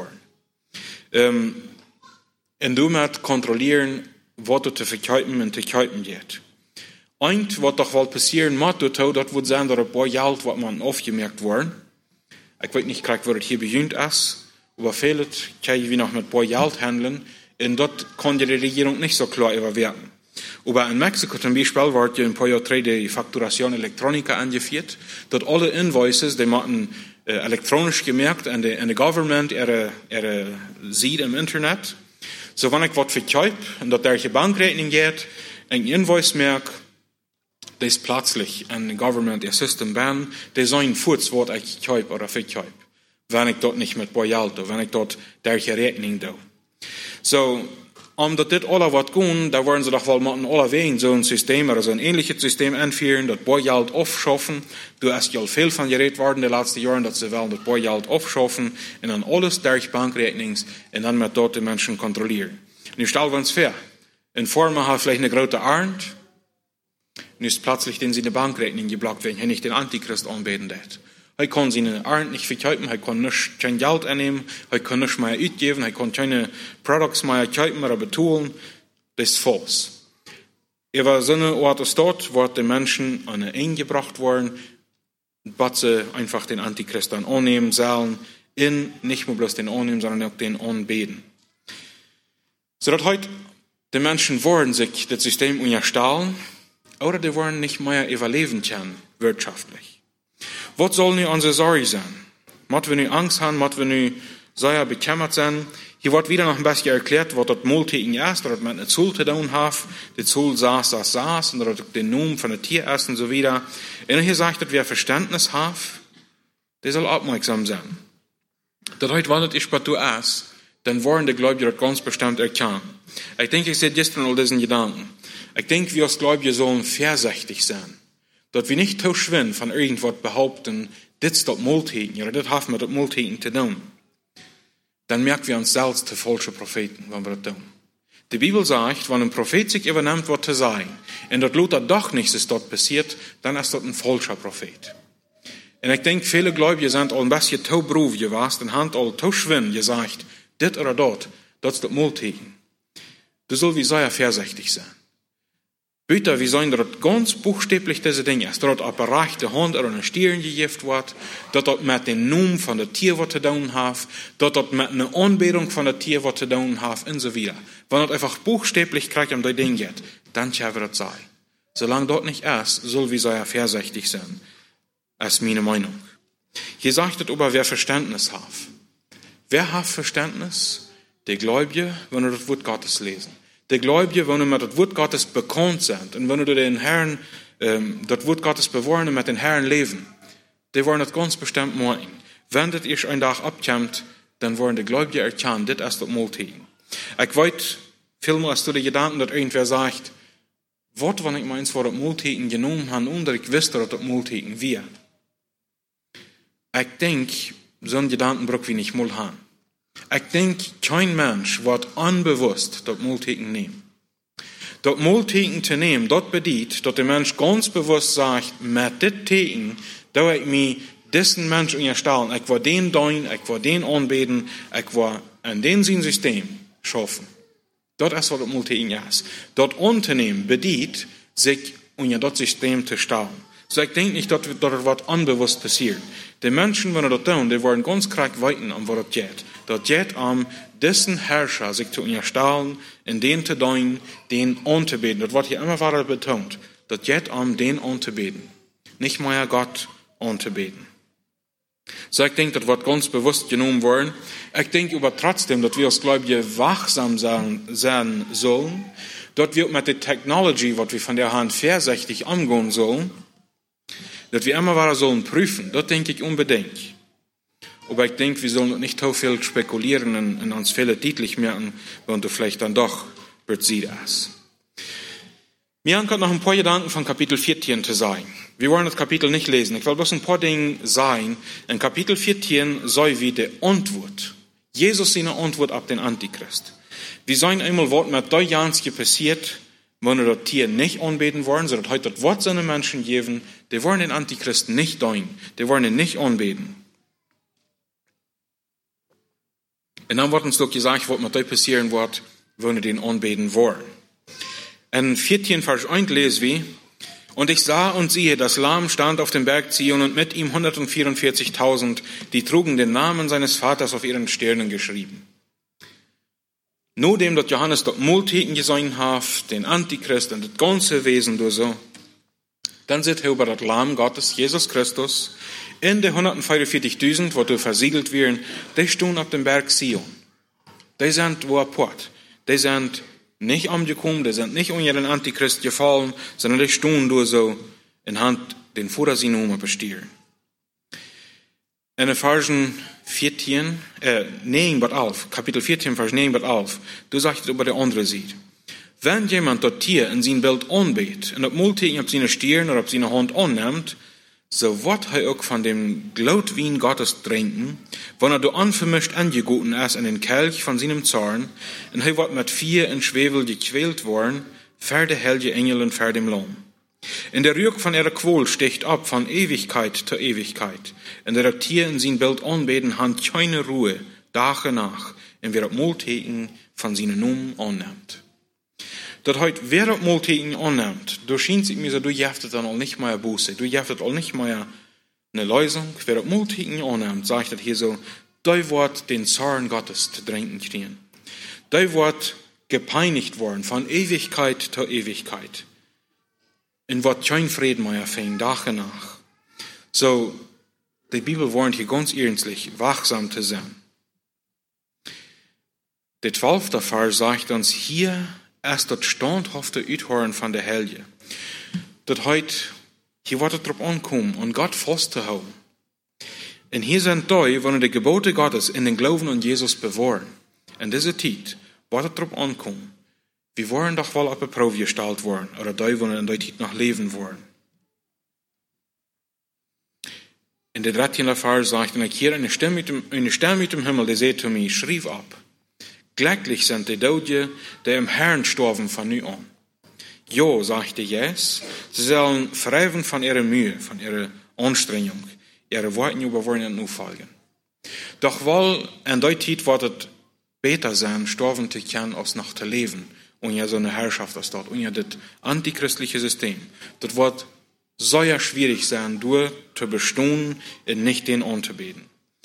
werden. Und damit kontrollieren, was du zu verkaufen und zu kaufen geht. Und was doch wohl passieren muss, das wird sein, dass ein paar Geld, was man aufgemerkt worden. Ich weiß nicht, wo das hier beginnt ist, aber vielleicht kann ich noch mit ein paar Geld handeln, und dort konnte die Regierung nicht so klar überwerten. Aber in Mexiko zum Beispiel wird ja ein paar Jahre zurück die Fakturation Elektronika angeführt, dass alle Invoices, die man elektronisch gemerkt an die Government, ihre sieht im Internet. So, wenn ich was verkaufe, und dort der Bankrechnung geht, ein Invoice merkt, das plötzlich ein Government, ihr System ban, die sollen kurz, was ich kaufe oder verkaufe. Wenn ich dort nicht mit Boyal tue, wenn ich dort der Rechnung tue. So, das alle was tun, da wollen sie doch wohl machen, alle wegen so ein System oder so ein ähnliches System einführen, das Boyal aufschaffen. Du hast ja viel von geredet worden in den letzten Jahren, dass sie wollen das Boyal aufschaffen und dann alles durch Bankrechnings und dann mit dort die Menschen kontrollieren. Nu stellen wir uns vor, in Form hat vielleicht eine große Arndt, nu ist plötzlich den sie eine Bankrechnung geblockt, wenn er nicht den Antichrist anbeten hat. Er kann seine Arndt nicht verkaufen, er kann nicht kein Geld annehmen, er kann nicht mehr ausgeben, er kann keine Produkte mehr kaufen oder betoolen. Das ist falsch. Über so eine Ort ist dort, wo die Menschen an eingebracht worden, dass sie einfach den Antichrist dann annehmen sollen, nicht nur bloß den annehmen, sondern auch den anbeten. So dass heute die Menschen wollen sich das System unterstellen, oder die wollen nicht mehr überleben können, wirtschaftlich. Was soll nun unsere Sorge sein? Müssen wir nun Angst haben, müssen wir nun sehr bekümmert sein? Hier wird wieder noch ein bisschen erklärt, was das Multieten ist, dass man eine Zoll zu tun hat, die Zoll saß, und dass den Namen von der Tier ist und so weiter. Und hier sagt, dass wer Verständnis hat, der soll aufmerksam sein. Das heute, wenn das ist, was du ist, dann wollen die Gläubiger das ganz bestimmt erkennen. Ich denke, ich sehe gestern all diesen Gedanken. Ich denke, wir als Gläubiger sollen vorsichtig sein. Dass wir nicht zu schwind von irgendwas behaupten, das ist das Multieten, oder das haben wir das Multieten zu tun. Dann merken wir uns selbst zu falschen Propheten, wenn wir das tun. Die Bibel sagt, wenn ein Prophet sich übernimmt, was zu sagen, und das Luther doch nichts ist dort passiert, dann ist das ein falscher Prophet. Und ich denke, viele Gläubige sind all ein bisschen zu beruf gewesen und haben all zu schwind gesagt, das oder das ist das Multieten. Du sollst wie sehr vorsichtig sein. Bitte, wir sollen dort ganz buchstäblich diese Dinge ist. Dort eine bereichte Hand oder eine Stirn gegeben wird, dort mit dem Namen von der Tier, was zu tun hat, dort mit einer Anbetung von der Tier, was zu tun hat, und so weiter. Wenn dort einfach buchstäblich kriegt um die Dinge geht, dann kann das sein. Solange dort nicht ist, soll wir sehr vorsichtig sein. Das ist meine Meinung. Hier sagt es aber, wer Verständnis hat. Wer hat Verständnis? Der Gläubige, wenn er das Wort Gottes lesen. Der Gläubige, wenn er mit das Wort Gottes bekannt sind und wenn er den Herrn, das Wort Gottes bewahren und mit den Herrn leben, die wollen das ganz bestimmt machen. Wenn das erst ein Tag abkommt, dann wollen die Gläubige erkennen, das ist das Multigen. Ich weiß, vielmal hast du die Gedanken, dass irgendwer sagt, was, wenn ich meins vor das Multigen genommen habe, und ich wüsste, dass das Multigen wir. Ich denke, so einen Gedanken brauchen wir nicht mal haben. Ich denke, kein Mensch wird unbewusst das Multigen nehmen. Das Multigen zu nehmen, das bedeutet, dass der Mensch ganz bewusst sagt, mit dem Teken, da ich mich diesen Mensch unterstellen, ich will den dein, ich will den anbeten, ich will an den sein System schaffen. Das ist, was das Multigen ist. Das Unternehmen bedeutet, sich unter das System zu stellen. So ich denke nicht, dass was unbewusst passiert. Die Menschen, wenn das tun, die wollen ganz krank weiten, um was das geht. Das geht diesen Herrscher sich zu unterstellen, in den zu dienen, den anzubeten. Das wird hier immer weiter betont. Das geht den anzubeten. Nicht mehr Gott anzubeten. So ich denke, das wird ganz bewusst genommen worden. Ich denke aber trotzdem, dass wir als Gläubige wachsam sein sollen, dass wir mit der Technology, was wir von der Hand vorsichtig umgehen sollen, dass wir immer weiter sollen prüfen, das denke ich unbedingt. Aber ich denke, wir sollen nicht so viel spekulieren und uns viele deutlich merken, wenn du vielleicht dann doch wird sie das. Mir haben noch ein paar Gedanken von Kapitel 14 zu sagen. Wir wollen das Kapitel nicht lesen. Ich will bloß ein paar Dinge sagen. In Kapitel 14 soll wie die Antwort. Jesus seine Antwort ab den Antichrist. Wir sollen einmal, was mit der Janske passiert, wenn wir das Tier nicht anbeten wollen, sondern heute das Wort seine Menschen geben, die wollen den Antichristen nicht deuten, die wollen ihn nicht anbeten. Und dann wird uns doch gesagt, was mit dem passieren wird, wenn wir den anbeten wollen. In 14 Vers 1 lesen wir, und ich sah und siehe, das Lamm stand auf dem Berg Zion und mit ihm 144.000, die trugen den Namen seines Vaters auf ihren Stirnen geschrieben. Nur dem, dass Johannes dort Multigen gesehen hat, den Antichrist und das ganze Wesen durch so, dann sieht er über das Lamm Gottes, Jesus Christus, in der 144.000, wo du versiegelt werden, die stehen auf dem Berg Zion. Die sind wo Port. Die sind nicht umgekommen, die sind nicht unter den Antichrist gefallen, sondern die stehen durch so in Hand den Vater sie Nummer bestieren. In der Versen 14, 9 bis 11, Kapitel 14, Vers 9 bis 11, du sagst über der andere Seite. Wenn jemand das Tier in sein Bild anbetet und das Multigen auf seine Stirn oder auf seine Hand annimmt, so wird er auch von dem Glautwein Gottes trinken, wenn er da unvermischt angegoten ist in den Kelch von seinem Zorn, und er wird mit Vieh in Schwefel gequält worden, für die heilige Engel und für dem Lamm. In der Rück von ihrer Qual sticht ab von Ewigkeit zu Ewigkeit. Und der Tier in sein Bild anbeten hat keine Ruhe, Tag und Nacht, und wer das Multigen von seinen Namen annimmt. Dat heute, wer das Multigen annimmt, da scheint sich mir so, du jeftet dann auch nicht mehr Buße, du jeftet auch nicht mehr eine Lösung. Wer das Multigen annimmt, sagt das hier so, da wird den Zorn Gottes zu trinken kriegen. Da wird gepeinigt worden von Ewigkeit zu Ewigkeit. Und wird kein Frieden mehr fängt, Tag und Nacht. So, die Bibel warnt hier ganz ernstlich, wachsam zu sein. Der 12. Vers sagt uns, hier ist das standhafte Uithören von der Helge. Das heute, hier wird es drauf ankommen, und Gott festzuhalten. Und hier sind die, wenn die Gebote Gottes in den Glauben an Jesus bewahren. In dieser Zeit wird es drauf ankommen. Wir wollen doch wohl auf eine Probe gestellt worden, oder die, wenn in der Zeit noch leben wollen. In der 13. Vers sagt, und ich hier eine Stimme mit dem Himmel, die sagt zu mir, schrieb ab. Glücklich sind die Dode, die im Herrn sterben von nu an. Jo, sagte Jesus, sie sollen verreiben von ihrer Mühe, von ihrer Anstrengung, ihre Worte überwollen und folgen. Doch wohl in der Zeit wird es besser sein, sterben zu können, als noch zu leben und ja so eine Herrschaft das dort, und ja das antichristliche System. Das wird so ja schwierig sein, durch zu bestehen und nicht den anzubeten.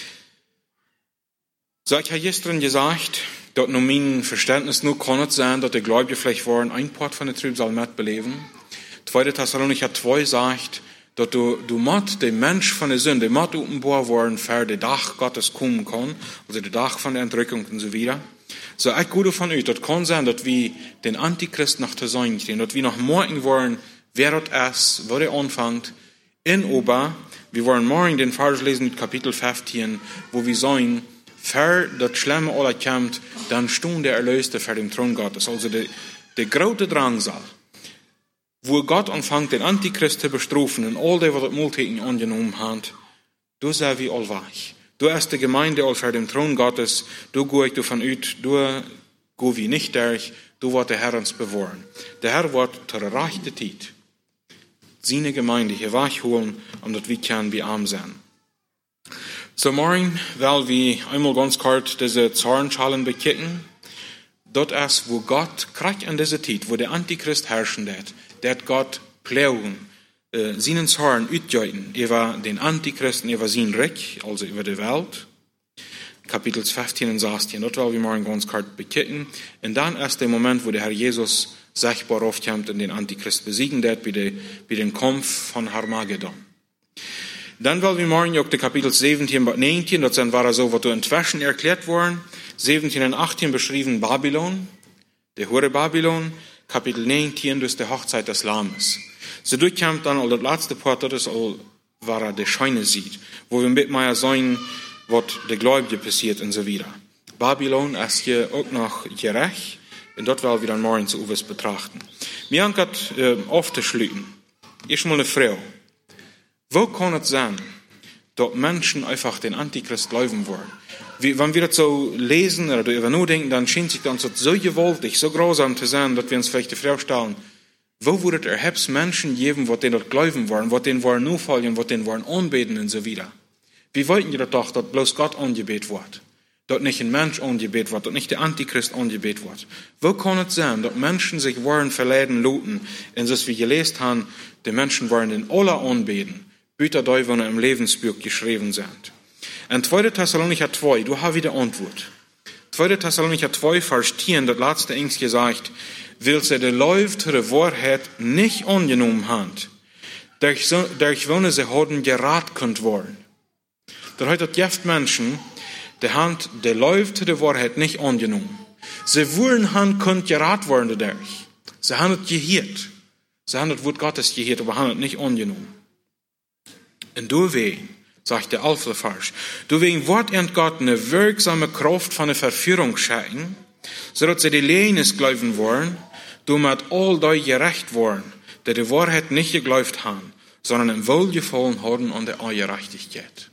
So, ich habe gestern gesagt, dass nur mein Verständnis nur kann es sein, dass die Gläubige vielleicht wollen, ein Part von der Trübsal mitbeleben. 2. Thessalonicher 2 sagt, dass du musst den Mensch von der Sünde, musst offenbar worden, für den Tag Gottes kommen kann, also der Tag von der Entrückung und so weiter. So, ich gehe davon aus, das kann sein, dass wir den Antichrist noch zu sein kriegen, dass wir noch morgen wollen, wer das ist, wo der anfängt, in Ober, wir wollen morgen den Vers lesen mit Kapitel 15, wo wir sagen, für das Schlimme aller kommt, dann stehen der Erlöste vor dem Thron Gottes, also der große Drangsal, wo Gott anfängt, den Antichrist zu bestrafen und all die, was das Multigen angenommen hat, du sei wie allweich. Du hast die Gemeinde all vor dem Thron Gottes, du gehe ich davon aus, du gehe wie nicht durch, du wird der Herr uns bewahren. Der Herr wird zur rechten Zeit seine Gemeinde hier wegholen, damit wir können wie arm sein. So morgen, weil wir einmal ganz kurz diese Zornschalen bekicken, dort ist, wo Gott, gerade an dieser Zeit, wo der Antichrist herrschen wird, der Gott pläuen, seinen Zorn utgeiten über den Antichristen, über sein Reich, also über die Welt. Kapitel 15 und 16, dort wollen wir morgen ganz kurz bekicken. Und dann ist der Moment, wo der Herr Jesus sichtbar aufkommt und den Antichrist besiegen wird, bei dem Kampf von Armageddon. Dann wollen wir morgen auch die Kapitel 17 und 19, das sind war so, was du entwaschen erklärt worden. 17 und 18 beschrieben Babylon, der Hure Babylon, Kapitel 19, das ist die Hochzeit des Lammes. So durchkommt dann, das letzte Part, das ist all, war der Scheine sieht, wo wir mit mal sagen, was der Gläubige passiert und so weiter. Babylon ist hier auch noch gerecht, und dort wollen wir dann morgen zu Uwes betrachten. Mir haben gerade aufzuschlüten. Ist mal eine Frau. Wo kann es sein, dass Menschen einfach den Antichrist glauben wollen? Wenn wir das so lesen oder darüber nachdenken, dann scheint sich dann so gewaltig, so grausam zu sein, dass wir uns vielleicht die Frage stellen, wo würde es Menschen geben, die dort glauben wollen, die den wollen nachfolgen, die den wollen anbeten und so weiter? Wie wollten die doch, dass bloß Gott angebetet wird? Dass nicht ein Mensch angebetet wird, dass nicht der Antichrist angebetet wird. Wo kann es sein, dass Menschen sich wollen verleiten lassen, und das wir gelesen haben, die Menschen wollen den aller anbeten, Büter da, wenn im Lebensbuch geschrieben sind. Und 2. Thessalonicher 2, du hast wieder Antwort. 2. Thessalonicher 2, Vers 10, das letzte Engs gesagt, will sie der Lauf zu der Wahrheit nicht angenommen haben, durch welche sie haben gerat könnt worden. Da hat das Menschen, die Hand der Lauf zu der Wahrheit nicht angenommen. Sie wollen haben könnt gerat worden dadurch. Sie haben es gehört. Sie haben das Wort Gottes gehört, aber haben es nicht angenommen. Und deswegen, sagt der 11. Vers, deswegen wird Gott eine wirksame Kraft von der Verführung schenken, sodass sie die Lehnes glauben wollen, damit all die gerecht worden, die Wahrheit nicht geglaubt haben, sondern im Wohlgefallen haben an der Gerechtigkeit.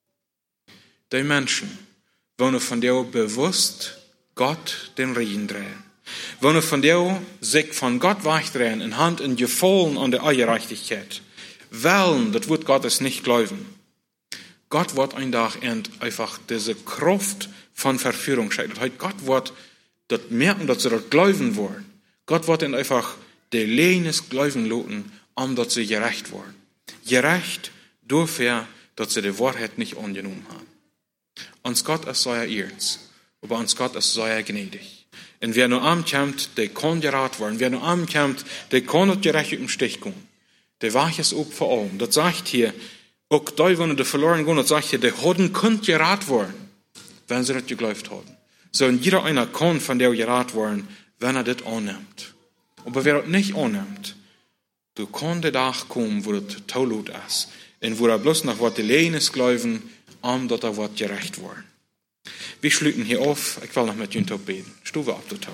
Die Menschen wollen von der bewusst Gott den Regen drehen. Wollen von der sich von Gott wegdrehen in Hand und Gefallen an der Gerechtigkeit. Wollen, das wird Gottes nicht glauben. Gott wird ein Tag einfach diese Kraft von Verführung schenken. Das heißt, Gott wird das merken, dass sie das glauben wollen. Gott wird ihnen einfach die Lehnes glauben lassen, dass sie gerecht werden. Gerecht dafür, dass sie die Wahrheit nicht angenommen haben. Uns Gott ist sehr ernst, aber uns Gott ist sehr gnädig. Und wer nur ankommt, der kann gerat werden. Wer nur ankommt, der kann nicht gerecht im Stich kommen. Der wach es auch vor allem. Das sagt hier, auch die, wenn die verloren gehen, das sagt hier, der Hoden könnt gerat werden, wenn sie das geglaubt haben. So, und jeder einer kann von der gerat werden, wenn er das annimmt. Aber wer das nicht annimmt, du kann der Tag kommen, wo das Taulut ist. Und wo er bloß nach was die Lehnes glauben, dass er was gerecht worden. Wir schließen hier auf. Ich will noch mit Jüntop beten. Stufe ab, der Tau.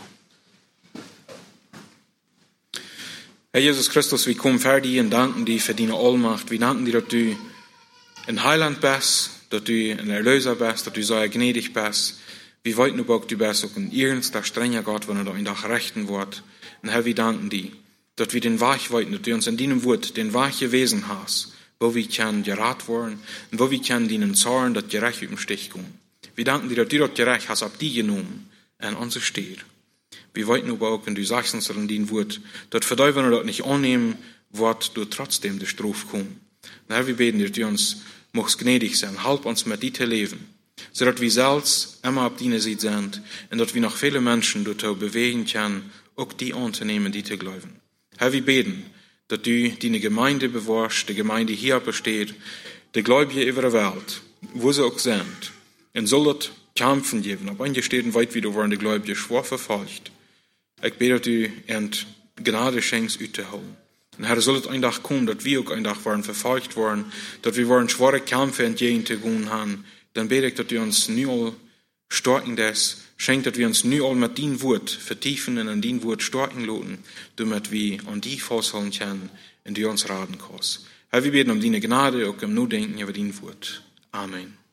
Herr Jesus Christus, wir kommen vor dir und danken dir für deine Allmacht. Wir danken dir, dass du ein Heiland bist, dass du ein Erlöser bist, dass du so gnädig bist. Wir wollten aber auch, du bist auch ein ernster, strenger Gott, wenn er da in Tag rechten wird. Und Herr, wir danken dir, dass wir den Weg wollten, dass du uns in deinem Wort den Weg gewesen hast, wo wir können gerat werden und wo wir können deinen Zorn, das gerecht über den Stich kommen. Wir danken dir, dass du das gerecht hast, ab die genommen, an uns steht. Wir wollten aber auch, und du sagst uns in dein Wort, dort verdammt, wenn wir das nicht annehmen, wird du trotzdem die Strafe kommen. Und Herr, wir beten, dass du uns mochst gnädig sein, halb uns mit dir zu leben, sodass wir selbst immer auf deine Seite sind und dass wir noch viele Menschen dazu bewegen können, auch die anzunehmen, die zu glauben. Herr, wir beten, dass du deine Gemeinde bewahrst, die Gemeinde hier besteht, die Gläubige über der Welt, wo sie auch sind. Und soll das Kämpfen geben, auf einige Städten weit wieder waren die Gläubige schwer verfolgt. Ich bete, dass du und Gnade schenkst, zu holen. Und Herr, soll es ein Tag kommen, dass wir auch ein Tag waren verfolgt worden, dass wir waren schwere Kämpfe entgegenzugehen haben, dann bete ich, dass du uns nu all starken des, schenkt, dass wir uns nu all mit dein Wort vertiefen und an dein Wort starken lassen, damit wir an die festhalten können, und du uns raten kannst. Herr, wir beten um deine Gnade, auch im Nudenken über dein Wort. Amen.